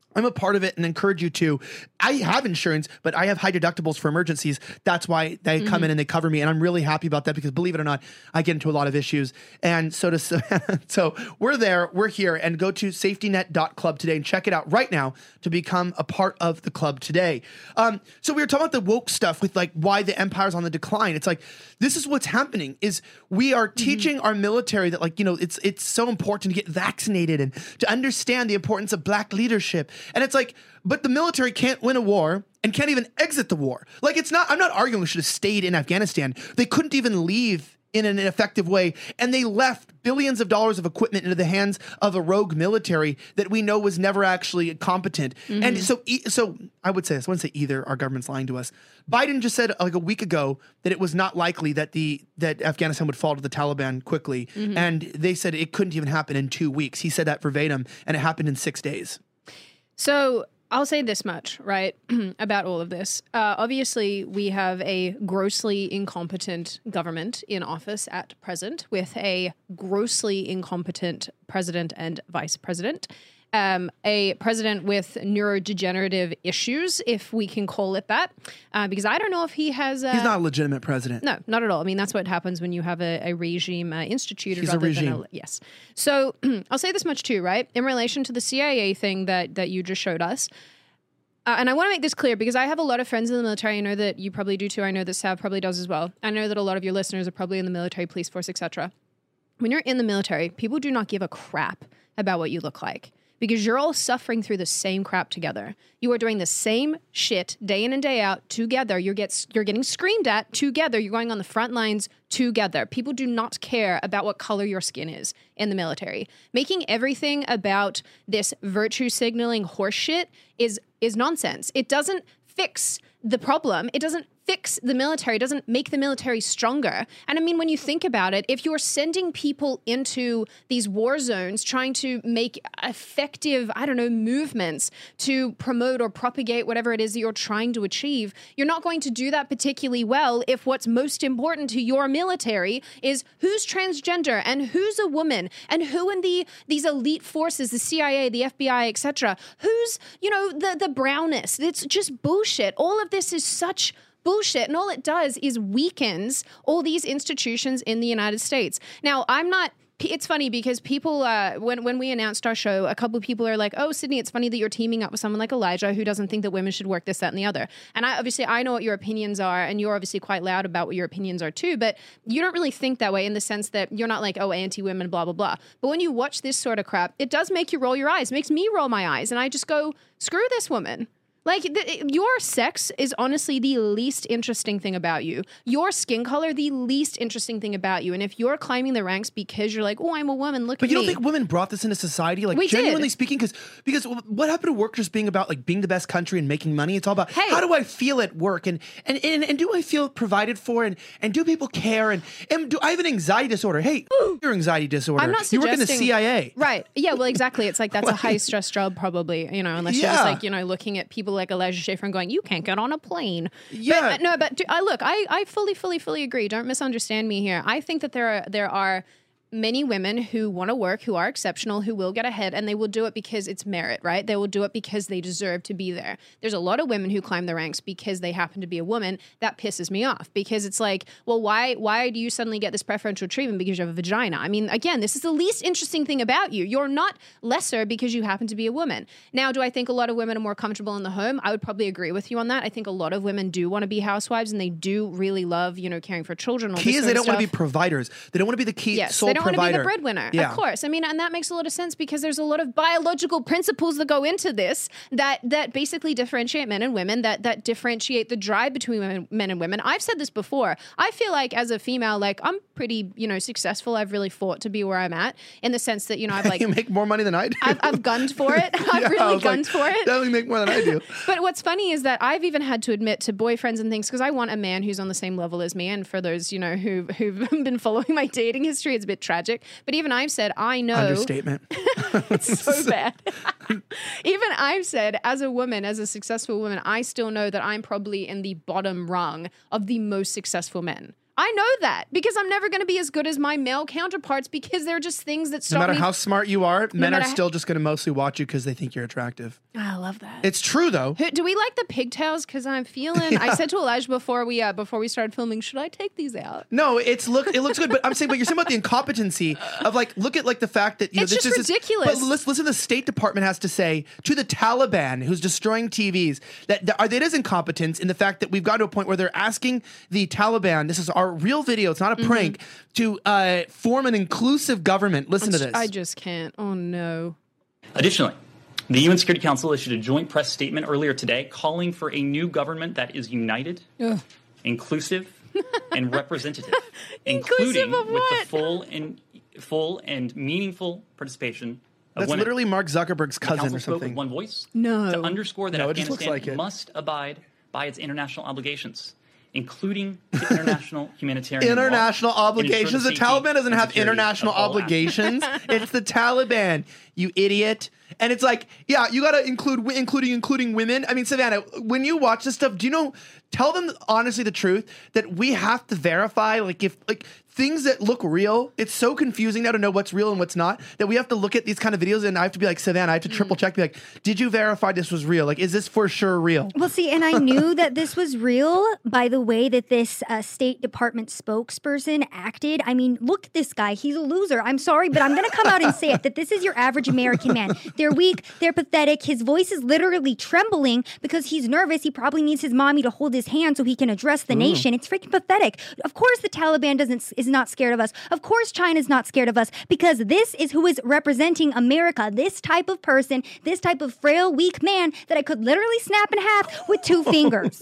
I'm a part of it and encourage you to. I have insurance, but I have high deductibles for emergencies. That's why they come in and they cover me. And I'm really happy about that because believe it or not, I get into a lot of issues. And so does Savannah. So we're there, we're here, and go to safety net dot club today and check it out right now to become a part of the club today. Um, so we were talking about the woke stuff with like why the empire's on the decline. It's like, this is what's happening is we are teaching our military that like, you know, it's, it's so important to get vaccinated and to understand the importance of black leadership. And it's like, but the military can't win a war and can't even exit the war. Like, it's not, I'm not arguing we should have stayed in Afghanistan. They couldn't even leave in an effective way. And they left billions of dollars of equipment into the hands of a rogue military that we know was never actually competent. Mm-hmm. And so, so I would say this, I wouldn't say either our government's lying to us. Biden just said like a week ago that it was not likely that the, that Afghanistan would fall to the Taliban quickly. Mm-hmm. And they said it couldn't even happen in two weeks. He said that verbatim, and it happened in six days. So I'll say this much, right, about all of this. Uh, obviously, we have a grossly incompetent government in office at present with a grossly incompetent president and vice president. Um, a president with neurodegenerative issues, if we can call it that, uh, because I don't know if he has... Uh, He's not a legitimate president. No, not at all. I mean, that's what happens when you have a, a regime uh, instituted. He's rather a regime. Than a, yes. So I'll say this much too, right? In relation to the C I A thing that, that you just showed us, uh, and I want to make this clear because I have a lot of friends in the military. I know that you probably do too. I know that Sav probably does as well. I know that a lot of your listeners are probably in the military, police force, et cetera. When you're in the military, people do not give a crap about what you look like, because you're all suffering through the same crap together. You are doing the same shit day in and day out together. You're, get, you're getting screamed at together. You're going on the front lines together. People do not care about what color your skin is in the military. Making everything about this virtue signaling horseshit is, is nonsense. It doesn't fix the problem. It doesn't fix the military. It doesn't make the military stronger. And I mean, when you think about it, if you're sending people into these war zones trying to make effective, I don't know, movements to promote or propagate whatever it is that you're trying to achieve, you're not going to do that particularly well if what's most important to your military is who's transgender and who's a woman and who in the these elite forces, the C I A, the F B I, et cetera, who's, you know, the, the brownest. It's just bullshit. All of this is such bullshit. And all it does is weakens all these institutions in the United States. Now, I'm not... It's funny because people, uh, when, when we announced our show, a couple of people are like, oh, Sydney, it's funny that you're teaming up with someone like Elijah who doesn't think that women should work this, that, and the other. And I obviously, I know what your opinions are, and you're obviously quite loud about what your opinions are too, but you don't really think that way in the sense that you're not like, oh, anti-women, blah, blah, blah. But when you watch this sort of crap, it does make you roll your eyes. It makes me roll my eyes. And I just go, screw this woman. Like, th- your sex is honestly the least interesting thing about you. Your skin color, the least interesting thing about you. And if you're climbing the ranks because you're like, oh, I'm a woman, look but at me. But you don't think women brought this into society? Like, we genuinely did. speaking, because because what happened to work just being about, like, being the best country and making money? It's all about, hey. how do I feel at work? And and, and, and do I feel provided for? And, and do people care? And, and do I have an anxiety disorder? Hey, your anxiety disorder. I'm not you work suggesting... in the C I A. Right. Yeah, well, exactly. It's like, that's a high-stress job probably, you know, unless yeah. you're just like, you know, looking at people like Elijah Schaffer and going, you can't get on a plane. Yeah. But, no, but do, I look, I, I fully, fully, fully agree. Don't misunderstand me here. I think that there are there are many women who want to work, who are exceptional, who will get ahead, and they will do it because it's merit, right? They will do it because they deserve to be there. There's a lot of women who climb the ranks because they happen to be a woman. That pisses me off because it's like, well, why why do you suddenly get this preferential treatment because you have a vagina? I mean, again, this is the least interesting thing about you. You're not lesser because you happen to be a woman. Now, do I think a lot of women are more comfortable in the home? I would probably agree with you on that. I think a lot of women do want to be housewives and they do really love, you know, caring for children. All Key this is sort they of don't want to stuff. be providers. They don't want to be the key Yes, sole they don't provider. want to be the breadwinner. Yeah. Of course. I mean, and that makes a lot of sense because there's a lot of biological principles that go into this that that basically differentiate men and women, that that differentiate the drive between women, men and women. I've said this before. I feel like as a female, like I'm pretty, you know, successful. I've really fought to be where I'm at in the sense that, you know, I've like you make more money than I do. I've, I've gunned for it. I've Yeah, I really was gunned like, for it. Definitely make more than I do. But what's funny is that I've even had to admit to boyfriends and things because I want a man who's on the same level as me. And for those, you know, who who've been following my dating history, it's a bit tragic. But even I've said, I know. Understatement. It's so bad. Even I've said, as a woman, as a successful woman, I still know that I'm probably in the bottom rung of the most successful men. I know that because I'm never going to be as good as my male counterparts because they're just things that stop No matter me. how smart you are, men are matter still just going to mostly watch you because they think you're attractive. I love that. It's true, though. Who- Do we like the pigtails? Because I'm feeling. I said to Elijah before we uh, before we started filming, should I take these out? No, it's look. It looks good, but I'm saying, but you're saying about the incompetency of like, look at like the fact that you know It's this just is this- ridiculous. but listen, listen, to the State Department has to say to the Taliban, who's destroying T Vs, that that it is incompetence in the fact that we've got to a point where they're asking the Taliban. This is our real video. It's not a Mm-hmm. prank. To uh, form an inclusive government. Listen to this. I just can't. Oh no. Additionally, the U N Security Council issued a joint press statement earlier today calling for a new government that is united, Ugh. inclusive, and representative, Inclusive including of with what? the full and full and meaningful participation of That's women. literally Mark Zuckerberg's The cousin council or spoke with something. one voice No. to underscore that No, it just looks Afghanistan like it. must abide by its international obligations, including the international humanitarian law, International and ensure obligations. The safety Taliban doesn't and have security international of all obligations. It's the Taliban, you idiot. And it's like, yeah, you got to include, wi- including, including women. I mean, Savannah, when you watch this stuff, do you know, tell them honestly the truth that we have to verify, like if, like things that look real, it's so confusing now to know what's real and what's not, that we have to look at these kind of videos and I have to be like, Savannah, I have to triple check, be like, did you verify this was real? Like, is this for sure real? Well, see, and I knew that this was real by the way that this uh, State Department spokesperson acted. I mean, look at this guy. He's a loser. I'm sorry, but I'm going to come out and say it, that this is your average American man. They're weak. They're pathetic. His voice is literally trembling because he's nervous. He probably needs his mommy to hold his hand so he can address the nation. It's freaking pathetic. Of course, the Taliban doesn't is not scared of us. Of course, China's not scared of us because this is who is representing America. This type of person, this type of frail, weak man that I could literally snap in half with two fingers.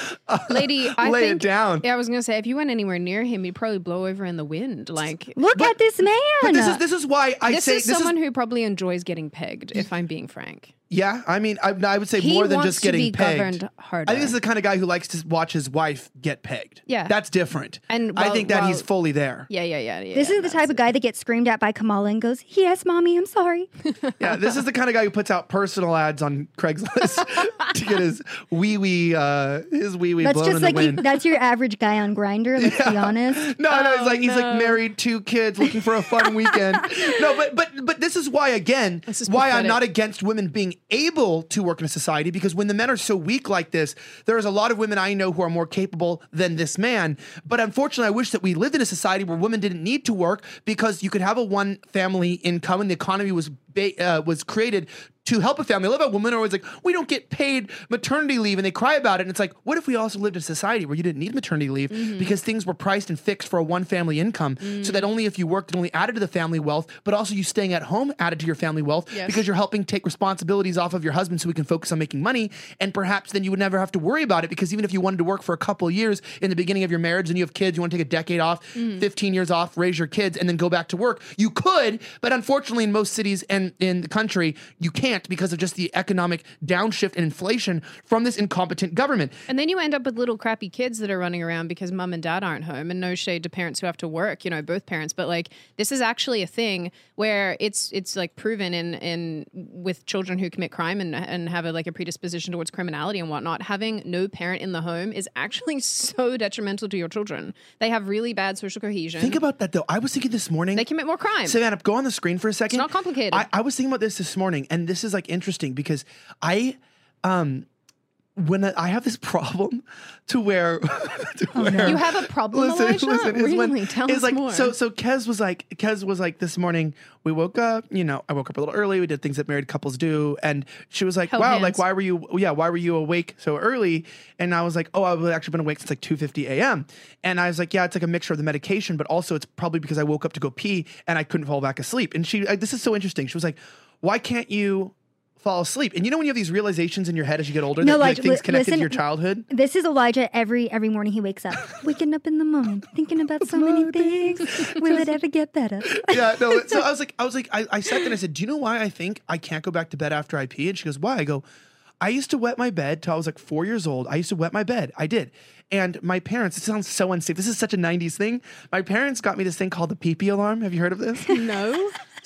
Lady, I Lay it think, down. Yeah, I was gonna say if you went anywhere near him, he'd probably blow over in the wind. Like Look at this man. But this is, this is why I this say is this someone is, who probably enjoys getting pegged. If I'm being frank, yeah, I mean, I, I would say He more than wants just to getting be pegged. governed harder. I think this is the kind of guy who likes to watch his wife get pegged. Yeah. That's different. And I while- think that while- he's fully there. yeah, yeah, yeah. yeah This yeah, is the that's type of it. guy that gets screamed at by Kamala and goes, "Yes, mommy, I'm sorry." Yeah, this is the kind of guy who puts out personal ads on Craigslist to get his wee wee, uh, his wee wee That's blown just in like the you, wind. that's your average guy on Grindr. Let's be honest. No, no, he's like he's no. like married, two kids, looking for a fun weekend. No, but but but this is why again, This is why I'm pathetic. not against women being able to work in a society, because when the men are so weak like this, there's a lot of women I know who are more capable than this man. But unfortunately, I wish that we lived in a society where women didn't need to work, because you could have a one family income and the economy was ba- uh, was created to help a family. I love how women are always like, we don't get paid maternity leave, and they cry about it. And it's like, what if we also lived in a society where you didn't need maternity leave Mm-hmm. because things were priced and fixed for a one family income, Mm. so that only if you worked, it only added to the family wealth, but also you staying at home added to your family wealth, Yes. because you're helping take responsibilities off of your husband so he can focus on making money. And perhaps then you would never have to worry about it, because even if you wanted to work for a couple of years in the beginning of your marriage and you have kids, you want to take a decade off, Mm. fifteen years off, raise your kids, and then go back to work. You could, but unfortunately in most cities and in the country, you can't, because of just the economic downshift and inflation from this incompetent government. And then you end up with little crappy kids that are running around because mum and dad aren't home, and no shade to parents who have to work, you know, both parents. But like, this is actually a thing where it's it's like proven in in with children who commit crime and and have a like a predisposition towards criminality and whatnot. Having no parent in the home is actually so detrimental to your children. They have really bad social cohesion. Think about that though. I was thinking this morning. They commit more crime. Savannah, go on the screen for a second. It's not complicated. I, I was thinking about this this morning, and this is like interesting because I, um, when I have this problem to where, to where You have a problem, Elijah? is Really? when- Tell is us like, more. So, so Kez was like, Kez was like this morning. We woke up. You know, I woke up a little early. We did things that married couples do, and she was like, Held "Wow, hands. like why were you? Yeah, why were you awake so early?" And I was like, "Oh, I've actually been awake since like two fifty a.m." And I was like, "Yeah, it's like a mixture of the medication, but also it's probably because I woke up to go pee and I couldn't fall back asleep." And she, like, this is so interesting. She was like, "Why can't you fall asleep?" And you know when you have these realizations in your head as you get older, No, that like, like things li- connected listen- to your childhood. This is Elijah every every morning he wakes up, waking up in the moment, thinking about so many things. Will it ever get better? Yeah, no. So I was like, I was like, I, I sat there and I said, "Do you know why I think I can't go back to bed after I pee?" And she goes, "Why?" I go, "I used to wet my bed till I was like four years old. I used to wet my bed. I did." And my parents, it sounds so unsafe. This is such a nineties thing. My parents got me this thing called the pee pee alarm. Have you heard of this? no.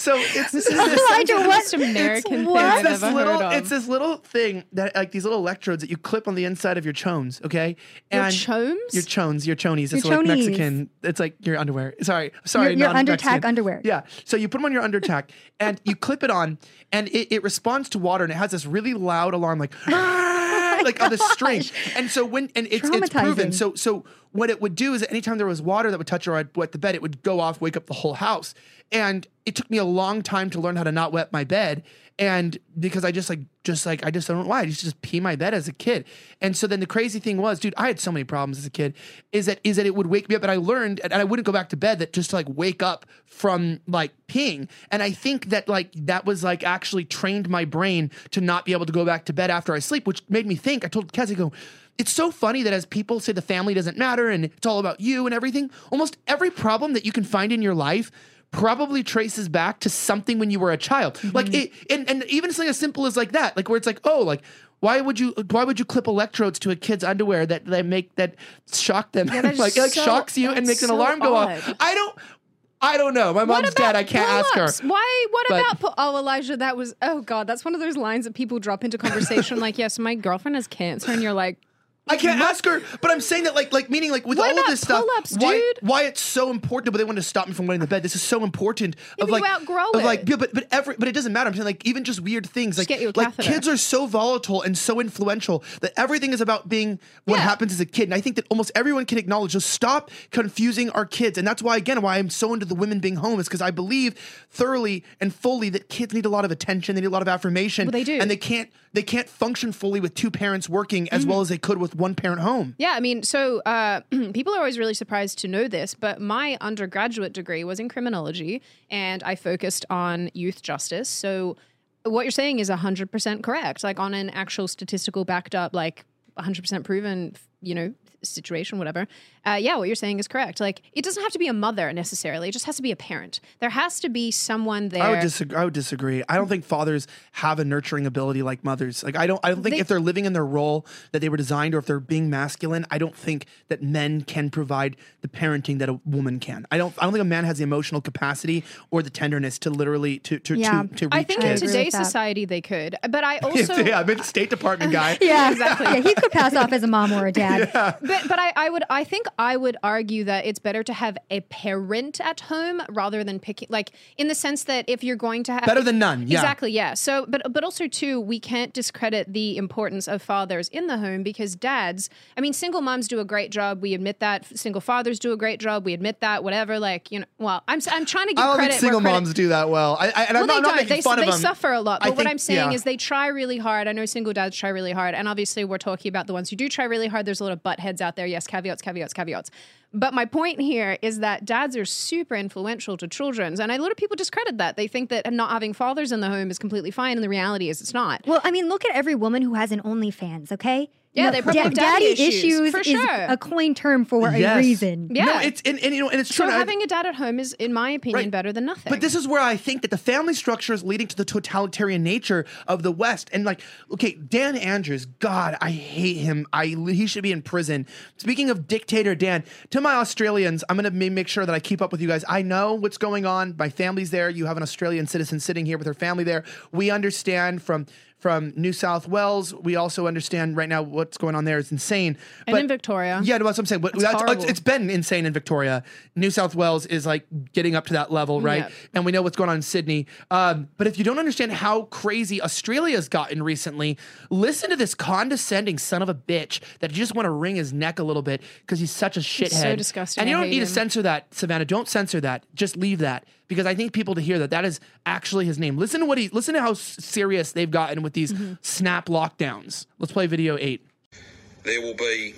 So it's This is the Elijah, what? most American thing What? I've It's this ever little, heard of. it's this little thing that like these little electrodes that you clip on the inside of your chones, okay? Your chomes? Your chones, your chonies. It's Your like chonies. Mexican. It's like your underwear. Sorry, sorry. Your- your non-Mexican. undertack underwear. Yeah. So you put them on your undertack and you clip it on, and it, it responds to water, and it has this really loud alarm, like "Ah," like on the string. And so when and it's it's proven. Traumatizing. So so what it would do is that anytime there was water that would touch or I'd wet the bed, it would go off, wake up the whole house. And it took me a long time to learn how to not wet my bed. And because I just like, just like, I just don't know why. I used to just pee my bed as a kid. And so then the crazy thing was, dude, I had so many problems as a kid, is that, is that it would wake me up. And I learned, and I wouldn't go back to bed, that just to like wake up from like peeing. And I think that like, that was like actually trained my brain to not be able to go back to bed after I sleep, which made me think, I told Cassie, I go, it's so funny that as people say the family doesn't matter and it's all about you and everything, almost every problem that you can find in your life probably traces back to something when you were a child. Mm-hmm. Like it, and, and even something as simple as like that, like where it's like, oh, like, why would you, why would you clip electrodes to a kid's underwear that they make, that shock them, Yeah, that's like, like so- shocks you and that's makes an so alarm go odd. off? I don't, I don't know. My What mom's about dead. I can't ask pull-ups? her. Why? What But- about? Pu- oh, Elijah, that was. Oh God, that's one of those lines that people drop into conversation. Like, yes, my girlfriend has cancer, and you're like, I can't ask her, but I'm saying that like like meaning like with What all of about this stuff, pull-ups, why dude? why it's so important, but they want to stop me from wetting the bed. This is so important. Yeah, of but like you outgrow of it. like yeah, but but every but it doesn't matter. I'm saying like even just weird things like get you a like catheter. kids are so volatile and so influential that everything is about being what Yeah. happens as a kid. And I think that almost everyone can acknowledge just stop confusing our kids. And that's why again why I'm so into the women being home is because I believe thoroughly and fully that kids need a lot of attention, they need a lot of affirmation. Well, they do. And they can't they can't function fully with two parents working as Mm-hmm. well as they could with one parent home. yeah. I mean, so uh, people are always really surprised to know this, but my undergraduate degree was in criminology, and I focused on youth justice. So what you're saying is one hundred percent correct. Like on an actual statistical backed up, like one hundred percent proven, you know, situation, whatever. Uh, yeah, what you're saying is correct. Like it doesn't have to be a mother necessarily. It just has to be a parent. There has to be someone there. I would disagree. I would disagree. I don't think fathers have a nurturing ability like mothers. Like I don't. I don't think They- if they're living in their role that they were designed, or if they're being masculine, I don't think that men can provide the parenting that a woman can. I don't. I don't think a man has the emotional capacity or the tenderness to literally to to Yeah. to, to reach I think in kids. agree today's with that. society they could, but I also yeah, I'm a State Department guy. Yeah, exactly. Yeah, he could pass off as a mom or a dad. But but I, I would I think I would argue that it's better to have a parent at home rather than picking, like in the sense that if you're going to have Better than none, yeah. exactly, yeah. So but but also too, we can't discredit the importance of fathers in the home, because dads, I mean, single moms do a great job. We admit that. Single fathers do a great job. We admit that. Whatever, like you know. Well, I'm I'm trying to give I don't credit think single where credit, moms do that well. I, I, and well, I'm not, they I'm not don't. making They, fun they of them. suffer a lot. I But what think- I'm saying yeah. is they try really hard. I know single dads try really hard. And obviously, we're talking about the ones who do try really hard. There's a lot of butt heads out there. Yes, caveats, caveats, caveats. But my point here is that dads are super influential to children. And a lot of people discredit that. They think that not having fathers in the home is completely fine. And the reality is it's not. Well, I mean, look at every woman who has an OnlyFans, okay? Yeah, they probably have daddy issues, for is sure. a coin term for Yes. a reason. Yeah. No, it's and, and you know, and it's So true. and I- having a dad at home is, in my opinion, Right. better than nothing. But this is where I think that the family structure is leading to the totalitarian nature of the West. And like, okay, Dan Andrews, God, I hate him. I he should be in prison. Speaking of dictator Dan, to my Australians, I'm gonna ma- make sure that I keep up with you guys. I know what's going on. My family's there. You have an Australian citizen sitting here with her family there. We understand from from New South Wales. We also understand right now what's going on there is insane. And in Victoria. Yeah, that's what I'm saying. But It's that's, horrible. it's been insane in Victoria. New South Wales is like getting up to that level, right? Yeah. And we know what's going on in Sydney. Um, but if you don't understand how crazy Australia's gotten recently, listen to this condescending son of a bitch that you just want to wring his neck a little bit because he's such a shithead. so disgusting. And you I don't hate need to him. censor that, Savannah. Don't censor that. Just leave that. Because I think people to hear that that is actually his name. Listen to what he listen to how s- serious they've gotten with these Mm-hmm. snap lockdowns. Let's play video eight. There will be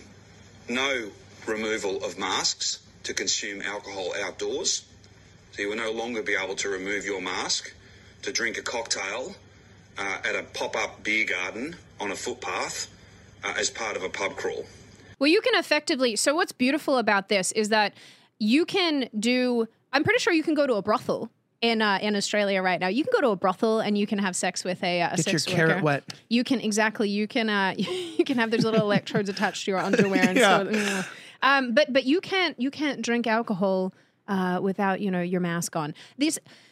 no removal of masks to consume alcohol outdoors. So you will no longer be able to remove your mask to drink a cocktail uh, at a pop-up beer garden on a footpath uh, as part of a pub crawl. Well, you can effectively. So, what's beautiful about this is that you can do. I'm pretty sure you can go to a brothel in uh, in Australia right now. You can go to a brothel and you can have sex with a, uh, a Get your sex carrot worker. wet. You can exactly. You can. Uh, you can have those little electrodes attached to your underwear and Yeah. so. mm. Um, but but you can't you can't drink alcohol uh, without you know your mask on. These.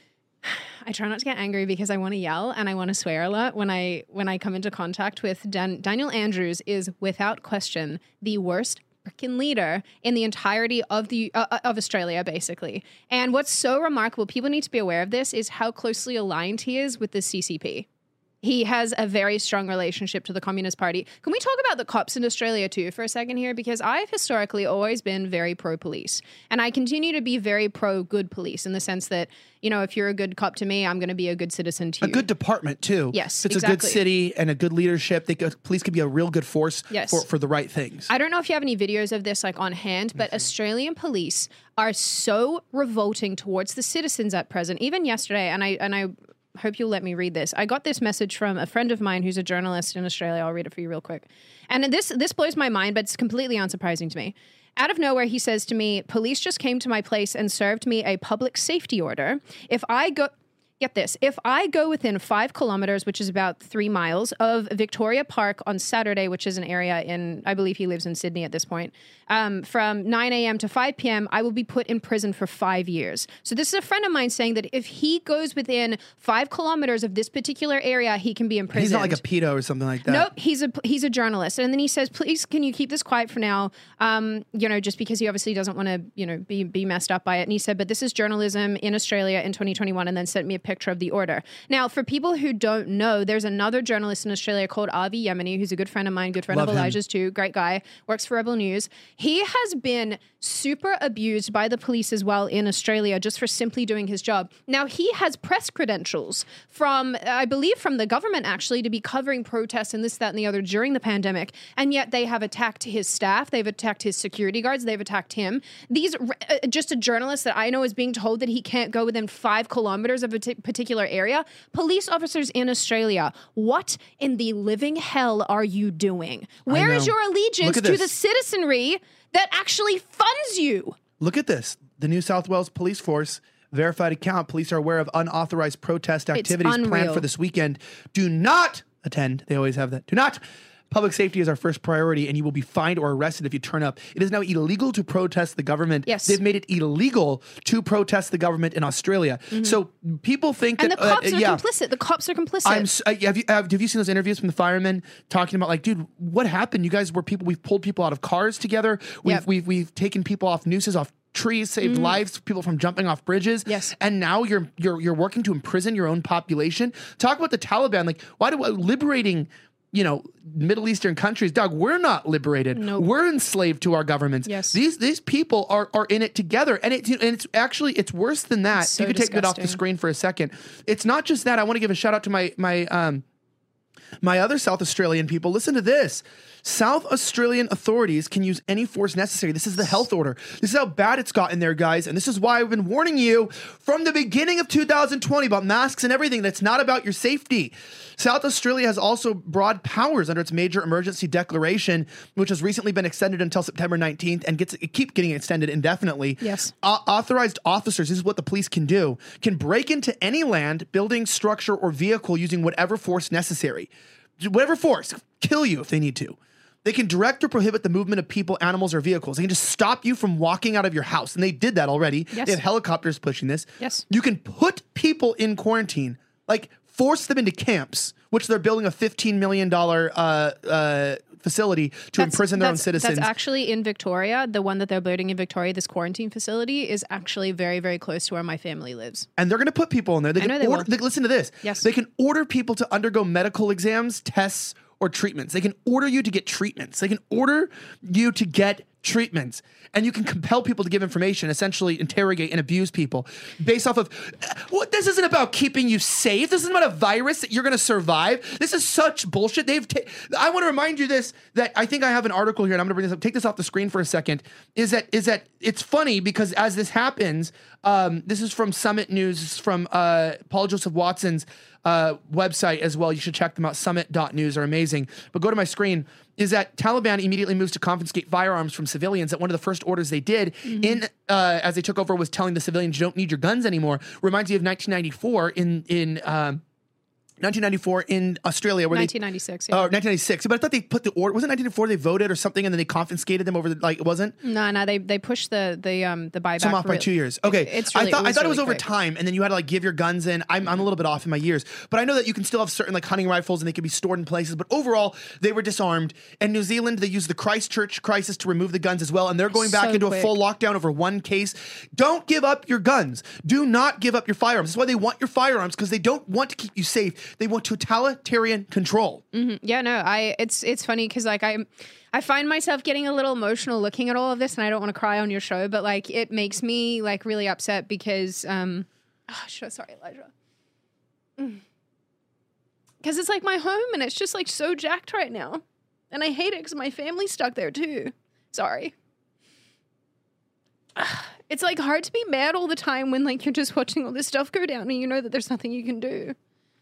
I try not to get angry because I want to yell and I want to swear a lot when I when I come into contact with Dan- Daniel Andrews is without question the worst freaking leader in the entirety of the uh, of Australia, basically. And what's so remarkable, people need to be aware of this, is how closely aligned he is with the C C P. He has a very strong relationship to the Communist Party. Can we talk about the cops in Australia too for a second here? Because I've historically always been very pro-police. And I continue to be very pro-good police in the sense that, you know, if you're a good cop to me, I'm going to be a good citizen to you. A good department too. Yes, If it's exactly. a good city and a good leadership, they could, police could be a real good force Yes. for, for the right things. I don't know if you have any videos of this like on hand, but Mm-hmm. Australian police are so revolting towards the citizens at present. Even yesterday, and I and I hope you'll let me read this. I got this message from a friend of mine who's a journalist in Australia. I'll read it for you real quick. And this this blows my mind, but it's completely unsurprising to me. Out of nowhere, he says to me, police just came to my place and served me a public safety order. If I go... Get this. If I go within five kilometers, which is about three miles, of Victoria Park on Saturday, which is an area in, I believe he lives in Sydney at this point, um, from nine a.m. to five p.m., I will be put in prison for five years. So this is a friend of mine saying that if he goes within five kilometers of this particular area, he can be imprisoned. He's not like a pedo or something like that. Nope, he's a he's a journalist, and then he says, "Please, can you keep this quiet for now?" Um, you know, just because he obviously doesn't want to, you know, be be messed up by it. And he said, "But this is journalism in Australia in twenty twenty-one," and then sent me a picture of the order. Now, for people who don't know, there's another journalist in Australia called Avi Yemeni, who's a good friend of mine, good friend Love of him. Elijah's too, great guy, works for Rebel News. He has been super abused by the police as well in Australia just for simply doing his job. Now, he has press credentials from, I believe, from the government actually to be covering protests and this, that, and the other during the pandemic, and yet they have attacked his staff, they've attacked his security guards, they've attacked him. These, uh, just a journalist that I know is being told that he can't go within five kilometers of a t- particular area. Police officers in Australia, what in the living hell are you doing? Where is know. your allegiance Look to at the this. citizenry that actually funds you? Look at this. The New South Wales Police Force verified account. Police are aware of unauthorized protest activities planned unreal. for this weekend. Do not attend. They always have that. Do not. Public safety is our first priority, and you will be fined or arrested if you turn up. It is now illegal to protest the government. Yes. They've made it illegal to protest the government in Australia. So people think And that the cops uh, are yeah. complicit. The cops are complicit. I'm. s- uh, Have you have, have you seen those interviews from the firemen talking about like, dude, what happened? You guys were people. We've pulled people out of cars together. We've Yep. we've we've taken people off nooses, off trees, saved lives, people from jumping off bridges. Yes. And now you're you're you're working to imprison your own population. Talk about the Taliban. Like, why do liberating? You know, Middle Eastern countries, Doug, we're not liberated. Nope. We're enslaved to our governments. Yes. These these people are are in it together. And it's and it's actually it's worse than that. It's so you could take it off the disgusting. screen for a second. It's not just that. I want to give a shout out to my my um my other South Australian people. Listen to this. South Australian authorities can use any force necessary. This is the health order. This is how bad it's gotten there, guys. And this is why I've been warning you from the beginning of two thousand twenty about masks and everything. That's not about your safety. South Australia has also broad powers under its major emergency declaration, which has recently been extended until September nineteenth and gets it keep getting extended indefinitely. Yes. Uh, authorized officers, this is what the police can do, can break into any land, building, structure, or vehicle using whatever force necessary. Whatever force, kill you if they need to. They can direct or prohibit the movement of people, animals, or vehicles. They can just stop you from walking out of your house. And they did that already. Yes. They have helicopters pushing this. Yes. You can put people in quarantine, like force them into camps, which they're building a fifteen million dollars uh, uh, facility to That's- imprison their own that's- citizens. That's actually in Victoria. The one that they're building in Victoria, this quarantine facility, is actually very, very close to where my family lives. And they're going to put people in there. They I can know they order, will. they- listen to this. Yes. They can order people to undergo medical exams, tests, or treatments. They can order you to get treatments. They can order you to get treatments. And you can compel people to give information, essentially interrogate and abuse people based off of, well, this isn't about keeping you safe. This isn't about a virus that you're going to survive. This is such bullshit. They've, ta- I want to remind you this, that I think I have an article here and I'm going to bring this up, take this off the screen for a second, is that, is that it's funny because as this happens, um, this is from Summit News, this is from uh, Paul Joseph Watson's uh, website as well. You should check them out. Summit dot news are amazing. But go to my screen. Is that Taliban immediately moves to confiscate firearms from civilians. That one of the first orders they did Mm-hmm. in uh, as they took over was telling the civilians you don't need your guns anymore. Reminds me of nineteen ninety-four in in um, nineteen ninety-four in Australia, where nineteen ninety-six. they Yeah. oh, nineteen ninety-six. But I thought they put the order. Wasn't nineteen ninety-four they voted or something, and then they confiscated them over the like it wasn't. No, no, they they pushed the the um the buyback. Some off by real- two years. Okay, It's really, I thought it was I thought really it was over quick. time, and then you had to like give your guns in. I'm I'm a little bit off in my years, but I know that you can still have certain like hunting rifles, and they can be stored in places. But overall, they were disarmed. And New Zealand, they used the Christchurch crisis to remove the guns as well, and they're going back So into quick. a full lockdown over one case. Don't give up your guns. Do not give up your firearms. That's why they want your firearms, because they don't want to keep you safe. They want totalitarian control. Mhm. Yeah, no, I it's it's funny because like I I find myself getting a little emotional looking at all of this, and I don't want to cry on your show, but like it makes me like really upset because um, oh, sure, sorry, Elijah, because it's like my home and it's just like so jacked right now, and I hate it because my family's stuck there too. Sorry. It's like hard to be mad all the time when like you're just watching all this stuff go down and you know that there's nothing you can do.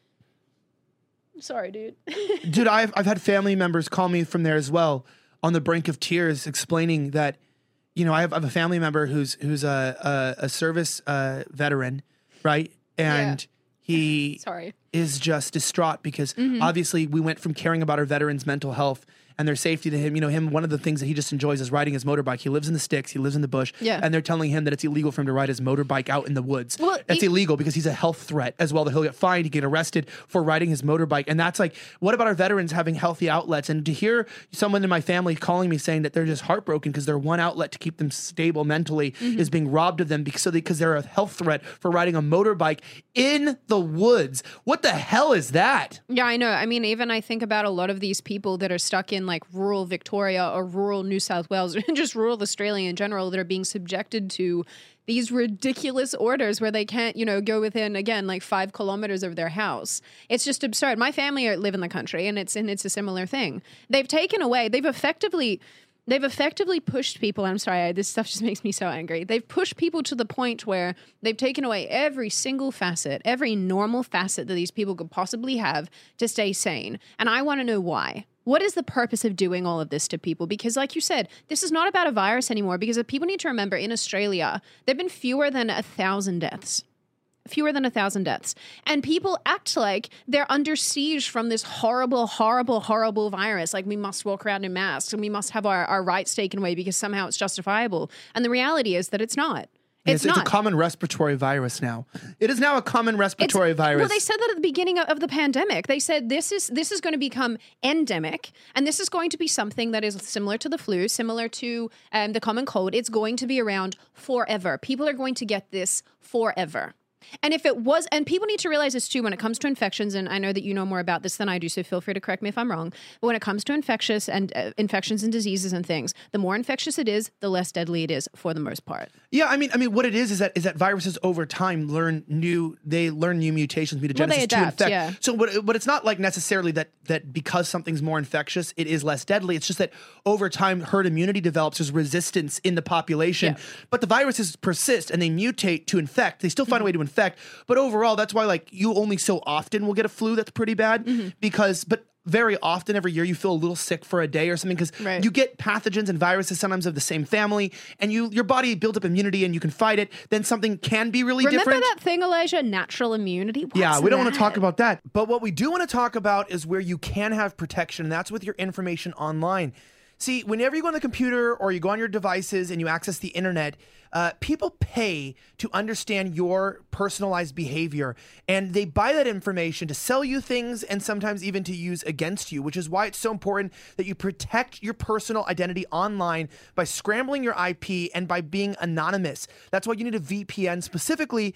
Sorry, dude. Dude, I've I've had family members call me from there as well, on the brink of tears, explaining that, you know, I have, I have a family member who's who's a a, a service uh, veteran, right? And he Sorry. is just distraught because Mhm. obviously we went from caring about our veterans' mental health and their safety to him. You know, him, one of the things that he just enjoys is riding his motorbike. He lives in the sticks, he lives in the bush, Yeah. and they're telling him that it's illegal for him to ride his motorbike out in the woods. Well, That's he- illegal because he's a health threat as well, that he'll get fined, he get arrested for riding his motorbike. And that's like, what about our veterans having healthy outlets? And to hear someone in my family calling me saying that they're just heartbroken because their one outlet to keep them stable mentally Mm-hmm. is being robbed of them because, so they, because they're a health threat for riding a motorbike in the woods. What the hell is that? Yeah, I know. I mean, even I think about a lot of these people that are stuck in like rural Victoria or rural New South Wales, or just rural Australia in general, that are being subjected to these ridiculous orders where they can't, you know, go within, again, like five kilometers of their house. It's just absurd. My family are- live in the country, and it's and it's a similar thing. They've taken away, they've effectively They've effectively pushed people. I'm sorry, I, this stuff just makes me so angry. They've pushed people to the point where they've taken away every single facet, every normal facet that these people could possibly have to stay sane. And I want to know why. What is the purpose of doing all of this to people? Because like you said, this is not about a virus anymore, because people need to remember, in Australia, there have been fewer than a thousand deaths. Fewer than a thousand deaths. And people act like they're under siege from this horrible, horrible, horrible virus. Like we must walk around in masks and we must have our, our rights taken away because somehow it's justifiable. And the reality is that it's not. It's, It's, it's not. a common respiratory virus now. It is now a common respiratory It's- virus. Well, they said that at the beginning of, of the pandemic. They said this is this is going to become endemic, and this is going to be something that is similar to the flu, similar to um, the common cold. It's going to be around forever. People are going to get this forever. And if it was, and people need to realize this too when it comes to infections, and I know that you know more about this than I do, so feel free to correct me if I'm wrong. But when it comes to infectious and uh, infections and diseases and things, the more infectious it is, the less deadly it is for the most part. Yeah, I mean, I mean, what it is is that is that viruses over time learn new. They learn new mutations, mutagenesis Well, they adapt, to infect. yeah. So, what, but it's not like necessarily that that because something's more infectious, it is less deadly. It's just that over time, herd immunity develops. There's resistance in the population, Yeah. but the viruses persist and they mutate to infect. They still find Mm-hmm. a way to infect, but overall, that's why like you only so often will get a flu that's pretty bad Mm-hmm. because, but. Very often every year you feel a little sick for a day or something because Right. you get pathogens and viruses sometimes of the same family, and you your body builds up immunity and you can fight it. Then something can be really Remember different. that thing, Elijah? Natural immunity? What's Yeah, we don't want to talk that? about that. But what we do want to talk about is where you can have protection, and that's with your information online. See, whenever you go on the computer or you go on your devices and you access the internet, uh, people pay to understand your personalized behavior, and they buy that information to sell you things and sometimes even to use against you, which is why it's so important that you protect your personal identity online by scrambling your I P and by being anonymous. That's why you need a V P N, specifically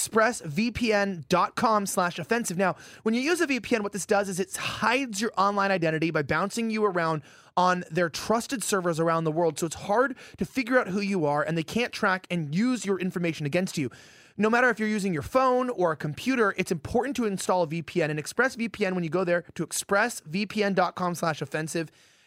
expressvpn.com slash offensive. Now, when you use a V P N, what this does is it hides your online identity by bouncing you around on their trusted servers around the world. So it's hard to figure out who you are, and they can't track and use your information against you. No matter if you're using your phone or a computer, it's important to install a V P N. And ExpressVPN, when you go there to expressvpn.com slash offensive,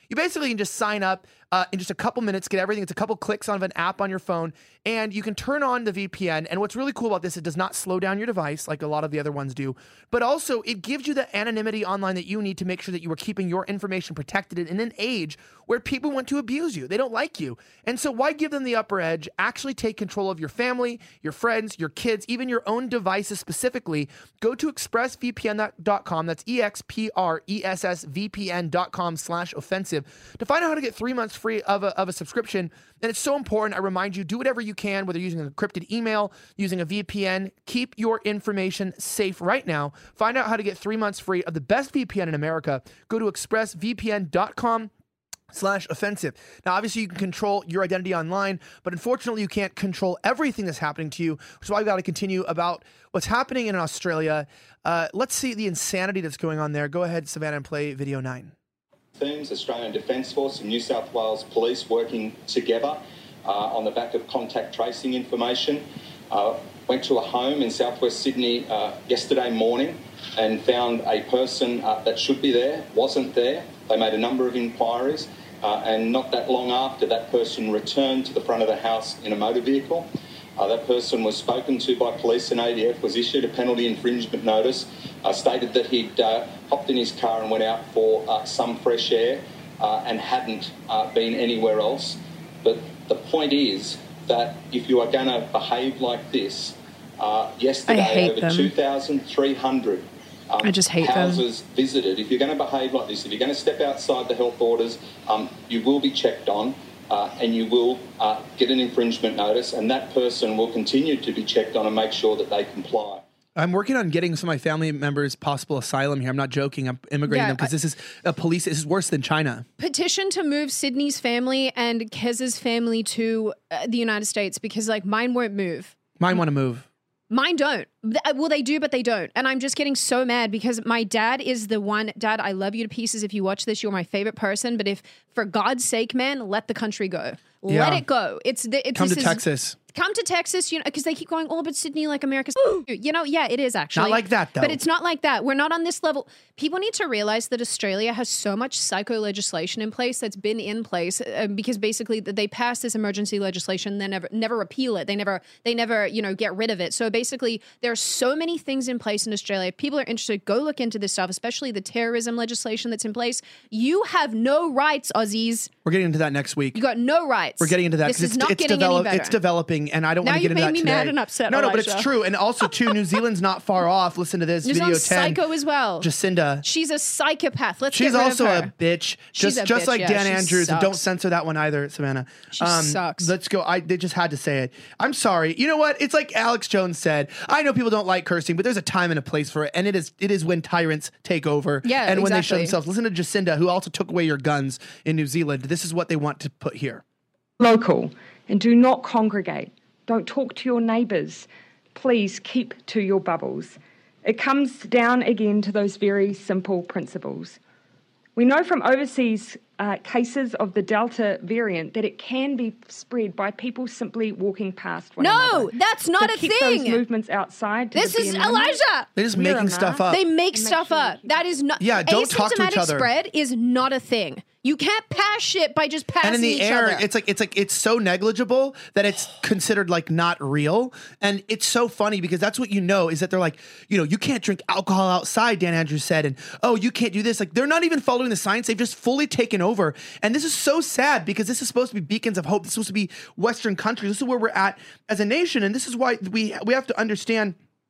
You basically can just sign up uh, in just a couple minutes, get everything. It's a couple clicks on an app on your phone, and you can turn on the V P N. And what's really cool about this, it does not slow down your device like a lot of the other ones do, but also it gives you the anonymity online that you need to make sure that you are keeping your information protected in an age where people want to abuse you. They don't like you. And so why give them the upper edge? Actually take control of your family, your friends, your kids, even your own devices specifically. Go to express v p n dot com. That's E X P R E S S V P N dot com slash offensive to find out how to get three months free of a, of a subscription. And it's so important. I remind you, do whatever you can, whether you're using an encrypted email, using a V P N, keep your information safe right now. Find out how to get three months free of the best V P N in America. Go to express v p n dot com slash offensive. Now, obviously, you can control your identity online, but unfortunately, you can't control everything that's happening to you, which is why we've got to continue about what's happening in Australia. Uh, let's see the insanity that's going on there. Go ahead, Savannah, and play video nine. Teams, Australian Defence Force and New South Wales Police working together uh, on the back of contact tracing information. Uh, went to a home in southwest Sydney uh, yesterday morning and found a person uh, that should be there, wasn't there. They made a number of inquiries uh, and not that long after, that person returned to the front of the house in a motor vehicle. Uh, that person was spoken to by police and A D F, was issued a penalty infringement notice, uh, stated that he'd uh, hopped in his car and went out for uh, some fresh air uh, and hadn't uh, been anywhere else. But the point is that if you are going to behave like this, uh, yesterday over two thousand three hundred um, I just hate houses them. visited. If you're going to behave like this, if you're going to step outside the health orders, um, you will be checked on. Uh, and you will uh, get an infringement notice, and that person will continue to be checked on and make sure that they comply. I'm working on getting some of my family members possible asylum here. I'm not joking. I'm immigrating Yeah, them because this is a police. This is worse than China. Petition to move Sydney's family and Kez's family to uh, the United States because, like, mine won't move. Mine want to move. Mine don't. Th- Well, they do, but they don't. And I'm just getting so mad because my dad is the one. Dad, I love you to pieces. If you watch this, you're my favorite person. But if, for God's sake, man, let the country go. Yeah. Let it go. It's the, it's Come this to is- Texas. Come to Texas, you know, because they keep going, oh, but Sydney, like America's, you know, yeah, it is actually. Not like that, though. But it's not like that. We're not on this level. People need to realize that Australia has so much psycho legislation in place that's been in place uh, because basically they pass this emergency legislation, they never, never repeal it. They never, they never, you know, get rid of it. So basically, there are so many things in place in Australia. If people are interested, go look into this stuff, especially the terrorism legislation that's in place. You have no rights, Aussies. We're getting into that next week. You got no rights. We're getting into that. This 'cause is it's, not it's getting develop, any better. It's developing, and I don't Now want to get you've into that made me today. mad and upset, No, no, but it's Elijah. true. And also, too, New Zealand's not far off. Listen to this New video Zealand's ten. psycho as well. Jacinda. She's a psychopath. Let's She's get rid also of her. a bitch, She's just a just bitch, like yeah, Dan she Andrews, and don't sucks. censor that one either, Savannah. She sucks. Let's go. I they just had to say it. I'm sorry. You know what? It's like Alex Jones said. I know people don't like cursing, but there's a time and a place for it, and it is it is when tyrants take over. Yeah, and when they show exactly. themselves. Listen to Jacinda, who also took away your guns in New Zealand. This is what they want to put here. Local, and do not congregate. Don't talk to your neighbours. Please keep to your bubbles. It comes down again to those very simple principles. We know from overseas uh, cases of the Delta variant that it can be spread by people simply walking past one No, another. that's not so a keep thing. those movements outside. To This the is bare minimum. Elijah. They're just Wear a making stuff mask. up. They make And make stuff sure you up. keep That is not. Yeah, don't talk to each asymptomatic other. spread is not a thing. You can't pass shit by just passing And in the each air, other. it's like it's like it's so negligible that it's considered like not real. And it's so funny because that's what you know is that they're like, you know, you can't drink alcohol outside, Dan Andrews said, and oh, you can't do this. Like they're not even following the science. They've just fully taken over. And this is so sad because this is supposed to be beacons of hope. This is supposed to be Western countries. This is where we're at as a nation. And this is why we we have to understand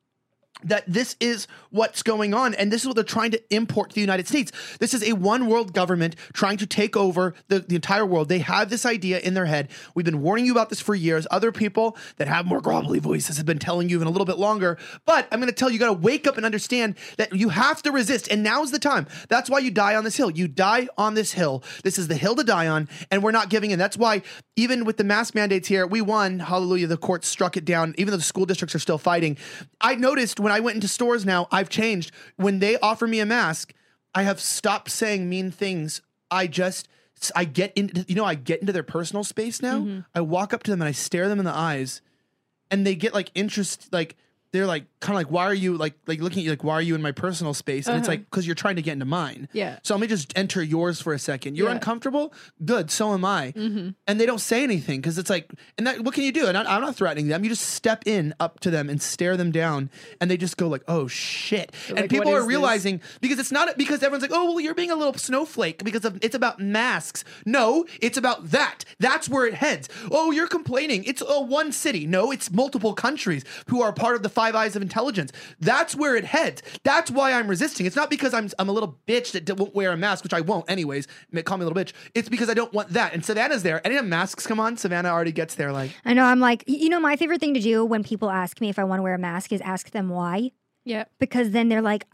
that this is what's going on, and this is what they're trying to import to the United States. This is a one world government trying to take over the, the entire world. They have this idea in their head. We've been warning you about this for years. Other people that have more grovelly voices have been telling you even a little bit longer. But I'm going to tell you, you got to wake up and understand that you have to resist, and now's the time. That's why you die on this hill. You die on this hill. This is the hill to die on, and we're not giving in. That's why even with the mask mandates here, we won. Hallelujah. The courts struck it down, even though the school districts are still fighting. I noticed when I went into stores now, I've changed. When they offer me a mask, I have stopped saying mean things. I just, I get into, you know, I get into their personal space now. Mm-hmm. I walk up to them and I stare them in the eyes, and they get like interest, like they're like kind of like, why are you like like looking at you like, why are you in my personal space? And Uh-huh. it's like, because you're trying to get into mine. Yeah. So let me just enter yours for a second. You're Yeah. uncomfortable? Good. So am I. Mm-hmm. And they don't say anything because it's like, and that, what can you do? And I, I'm not threatening them. You just step in up to them and stare them down, and they just go like, oh shit. They're and like, people "What are is this?" realizing because it's not because everyone's like, oh well, you're being a little snowflake because of it's about masks. No, it's about that. That's where it heads. Oh, you're complaining. It's uh, one city. No, it's multiple countries who are part of the Five Eyes of Intelligence. That's where it heads. That's why I'm resisting. It's not because I'm I'm a little bitch that won't wear a mask, which I won't anyways. Call me a little bitch. It's because I don't want that. And Savannah's there. Anytime masks come on, Savannah already gets there. Like, I know. I'm like, y- you know, my favorite thing to do when people ask me if I want to wear a mask is ask them why. Yeah. Because then they're like,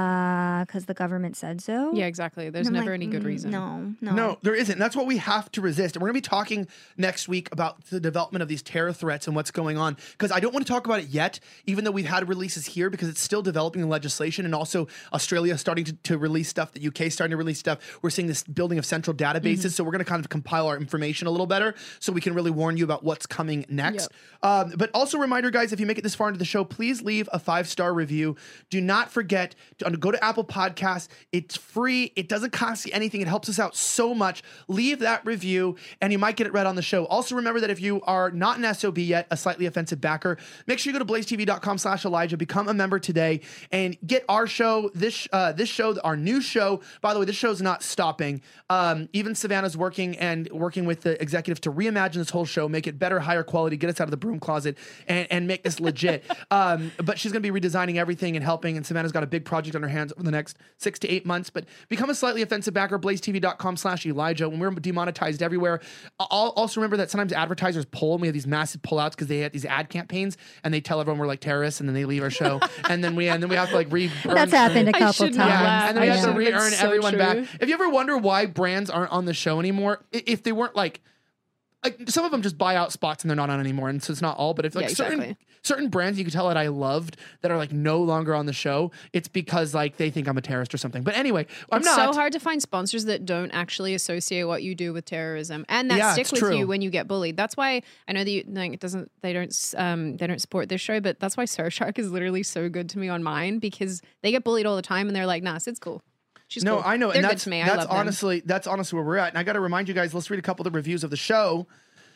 ah, because the government said so. Yeah, exactly. There's And I'm never like, any good mm, reason. No, no. No, there isn't. That's what we have to resist. And we're going to be talking next week about the development of these terror threats and what's going on. Because I don't want to talk about it yet, even though we've had releases here, because it's still developing in legislation. And also Australia starting to, to release stuff, the U K starting to release stuff. We're seeing this building of central databases. Mm-hmm. So we're going to kind of compile our information a little better so we can really warn you about what's coming next. Um, but also reminder, guys, if you make it this far into the show, please leave a five-star review. Do not forget to go to Apple Podcasts. It's free. It doesn't cost you anything. It helps us out so much. Leave that review and you might get it read on the show. Also remember that if you are not an S O B yet, a slightly offensive backer, make sure you go to blazetv.com slash Elijah, become a member today and get our show, this uh, this show, our new show. By the way, this show's not stopping. Um, even Savannah's working and working with the executives to reimagine this whole show, make it better, higher quality, get us out of the broom closet and, and make this legit. um, but she's going to be redesigning everything and helping, and Savannah's got a big project on her hands over the next six to eight months. But become a slightly offensive backer, blazetv.com slash Elijah. When we're demonetized everywhere. I'll also remember that sometimes advertisers pull, and we have these massive pullouts because they have these ad campaigns and they tell everyone we're like terrorists, and then they leave our show. and then we and then we have to like re That's happened a I couple should times. not yeah, laugh. and then we I have to know. re-earn It's so everyone true. back. If you ever wonder why brands aren't on the show anymore, i- if they weren't like, like some of them just buy out spots and they're not on anymore, and so it's not all. But if like Yeah, certain exactly. certain brands you could tell that I loved that are like no longer on the show, it's because like they think I'm a terrorist or something. But anyway, I'm It's not. so hard to find sponsors that don't actually associate what you do with terrorism and that Yeah, stick it's with true. you when you get bullied. That's why I know that you, like, it doesn't. They don't. Um, they don't support this show, but that's why Surfshark is literally so good to me on mine because they get bullied all the time and they're like, "Nah, it's cool." She's no, cool. I know, They're and good that's to me. I that's love them. honestly that's honestly where we're at. And I got to remind you guys, let's read a couple of the reviews of the show.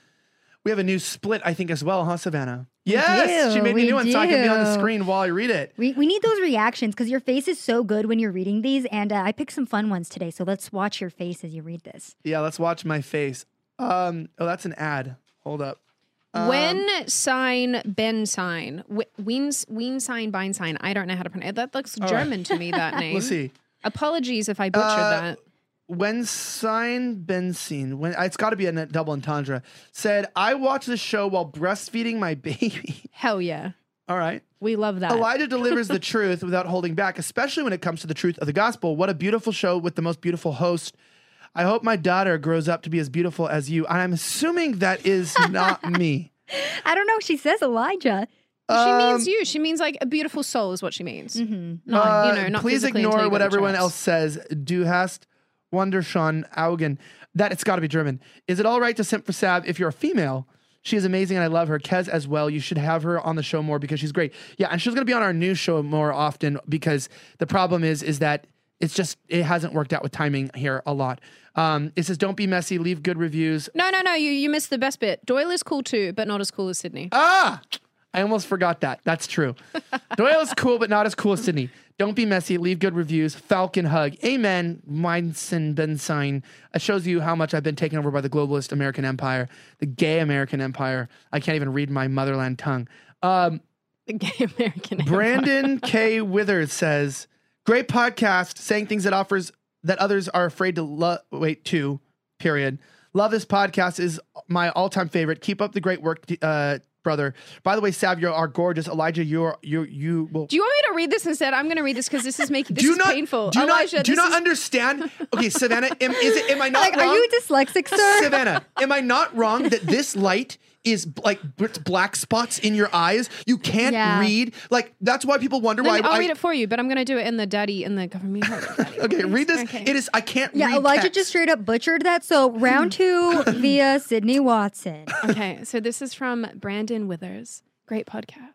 We have a new split, I think, as well, huh, Savannah? Yes, do, she made me a we new one, so I can be on the do. screen while I read it. We, we need those reactions because your face is so good when you're reading these. And uh, I picked some fun ones today. So let's watch your face as you read this. Yeah, let's watch my face. Um, oh, that's an ad. Hold up. Um, When sign Ben sign Weens Ween sign Bein sign. I don't know how to pronounce it. That looks All German right. to me. That name. Let's see. Apologies if I butchered Uh, that. When sign Benzine, when it's got to be a n- double entendre, said, I watched the show while breastfeeding my baby. Hell yeah. All right. We love that. Elijah delivers the truth without holding back, especially when it comes to the truth of the gospel. What a beautiful show with the most beautiful host. I hope my daughter grows up to be as beautiful as you. And I'm assuming that is not me. I don't know. She says Elijah. She Um, means you. She means like a beautiful soul is what she means. Mm-hmm. Not, Uh, you know, not please physically until ignore you go what to everyone church. else says. Du hast wunderschön Augen. That it's got to be German. Is it all right to simp for Sav if you're a female? She is amazing and I love her. Kez as well. You should have her on the show more because she's great. Yeah, and she's going to be on our new show more often because the problem is is that it's just it hasn't worked out with timing here a lot. Um, it says don't be messy, leave good reviews. No, no, no. You you missed the best bit. Doyle is cool too, but not as cool as Sydney. Ah, I almost forgot that. That's true. Doyle is cool, but not as cool as Sydney. Don't be messy. Leave good reviews. Falcon hug. Amen. Meinsen Bensign. It shows you how much I've been taken over by the globalist American empire, the gay American empire. I can't even read my motherland tongue. Um, The gay American. Brandon K. Withers says, great podcast, saying things that offers that others are afraid to lo- wait to, period. Love this podcast, is my all-time favorite. Keep up the great work, uh, brother. By the way, Sav, you are gorgeous. Elijah, you're you you will. Do you want me to read this instead? I'm going to read this because this is making this do is not, painful. Do Elijah, not do this not is- understand. Okay, Savannah, am, is it? Am I not Like, wrong? are you dyslexic, sir? Savannah, am I not wrong that this light is like it's black spots in your eyes? You can't Yeah. read. Like that's why people wonder Let why. me- I'll I, read it for you, but I'm going to do it in the daddy in the government. Okay, read this. Okay. It is. I can't Yeah, read. Elijah text. just straight up butchered that. So round two via Sydney Watson. Okay, so this is from Brandon Withers. Great podcast.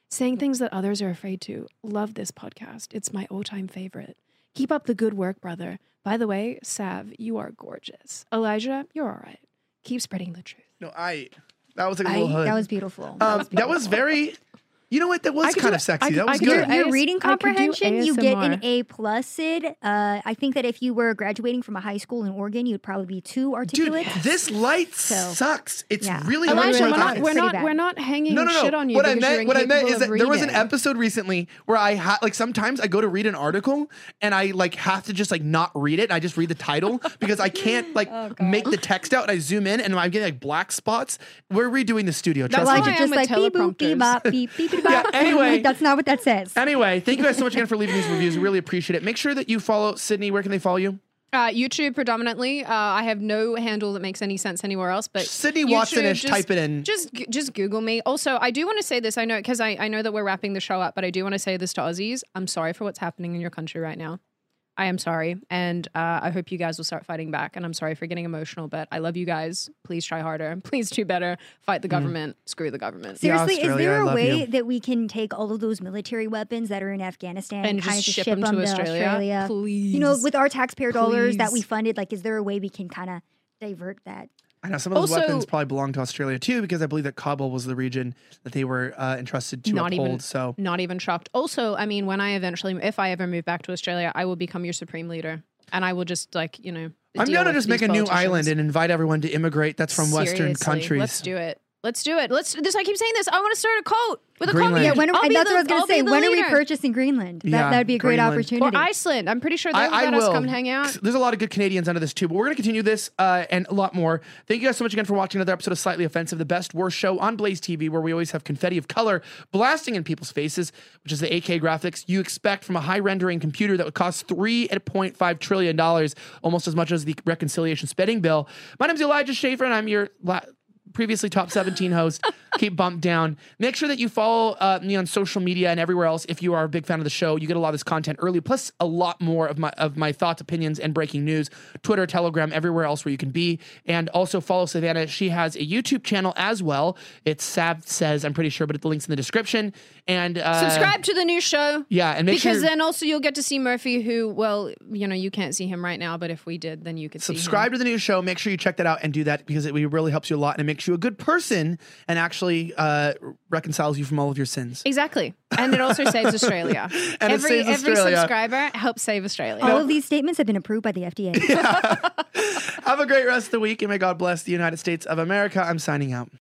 saying things that others are afraid to. Love this podcast. It's my all-time favorite. Keep up the good work, brother. By the way, Sav, you are gorgeous. Elijah, you're all right. Keep spreading the truth. No, I. That was like a I, little hood. that was beautiful. Um, That was, that was very. You know what? That was kind do- of sexy. I- that I was could good. do your AS reading I could do comprehension, you get an A S M R. A plus, Sid. Uh, I think that if you were graduating from a high school in Oregon, you'd probably be too Dude, articulate. this light So, sucks. It's yeah. really hard Elijah, to we're make not, eyes. we're Pretty not, bad. we're not hanging No, no, no. shit on you. What I because you're meant, what I meant incapable is that of there was an reading. episode recently where I had like sometimes I go to read an article and I like have to just like not read it. I just read the title because I can't like Oh, make the text out. And I zoom in and I'm getting like black spots. We're redoing the studio. That's Trust why me. Elijah I am just with like beep boop beep teleprompters. bop beep beep beep Yeah, bop. anyway. That's not what that says. Anyway, thank you guys so much again for leaving these reviews. We really appreciate it. Make sure that you follow Sydney. Where can they follow you? Uh, YouTube predominantly. Uh, I have no handle that makes any sense anywhere else. But Sydney YouTube, Watson-ish, just- type it in. Just just Google me. Also, I do want to say this. I know because I, I know that we're wrapping the show up, but I do want to say this to Aussies. I'm sorry for what's happening in your country right now. I am sorry, and uh, I hope you guys will start fighting back. And I'm sorry for getting emotional, but I love you guys. Please try harder. Please do better. Fight the government. Screw the government. Seriously, is Australia, there I a love way you. that we can take all of those military weapons that are in Afghanistan And kind just of ship ship them to to Australia? Australia? Please. You know, with our taxpayer dollars that we Please. funded, like, is there a way we can kind of divert that? I know some of those Also- weapons probably belong to Australia too, because I believe that Kabul was the region that they were uh, entrusted to Not uphold. even, so not even shocked. Also, I mean, when I eventually, if I ever move back to Australia, I will become your supreme leader, and I will just like you know. I'm deal going to with just make these a new politicians. island and invite everyone to immigrate. That's from Western Seriously, countries. Let's do it. Let's do it. Let's. This I keep saying this. I want to start a cult with a Greenland. cult. Yeah, When are, I'll and be that's the- what I was going I'll to say. be the When are we leader. purchasing Greenland? That Yeah, that would be a great Greenland. opportunity. Or Iceland? I'm pretty sure they'll I, I let us will. come hang out. There's a lot of good Canadians under this too, but we're going to continue this uh, and a lot more. Thank you guys so much again for watching another episode of Slightly Offensive, the best worst show on Blaze T V, where we always have confetti of color blasting in people's faces, which is the A K graphics you expect from a high rendering computer that would cost three point five trillion dollars, almost as much as the reconciliation spending bill. My name is Elijah Schaefer, and I'm your la- previously top seventeen host. Keep bumped down. Make sure that you follow uh, me on social media and everywhere else. If you are a big fan of the show, you get a lot of this content early, plus a lot more of my of my thoughts, opinions, and breaking news. Twitter, Telegram, everywhere else where you can be. And also follow Savannah. She has a YouTube channel as well. It's Sav Says, I'm pretty sure, but the link's in the description. And uh, Subscribe to the new show. Yeah, and make because sure then also you'll get to see Murphy, who, well, you know, you can't see him right now, but if we did, then you could see him. subscribe to the new show. Make sure you check that out and do that because it really helps you a lot and it makes you a good person and actually uh, reconciles you from all of your sins. Exactly. And it also saves Australia. And it every saves every Australia. subscriber helps save Australia. All of these statements have been approved by the F D A. Have a great rest of the week and may God bless the United States of America. I'm signing out.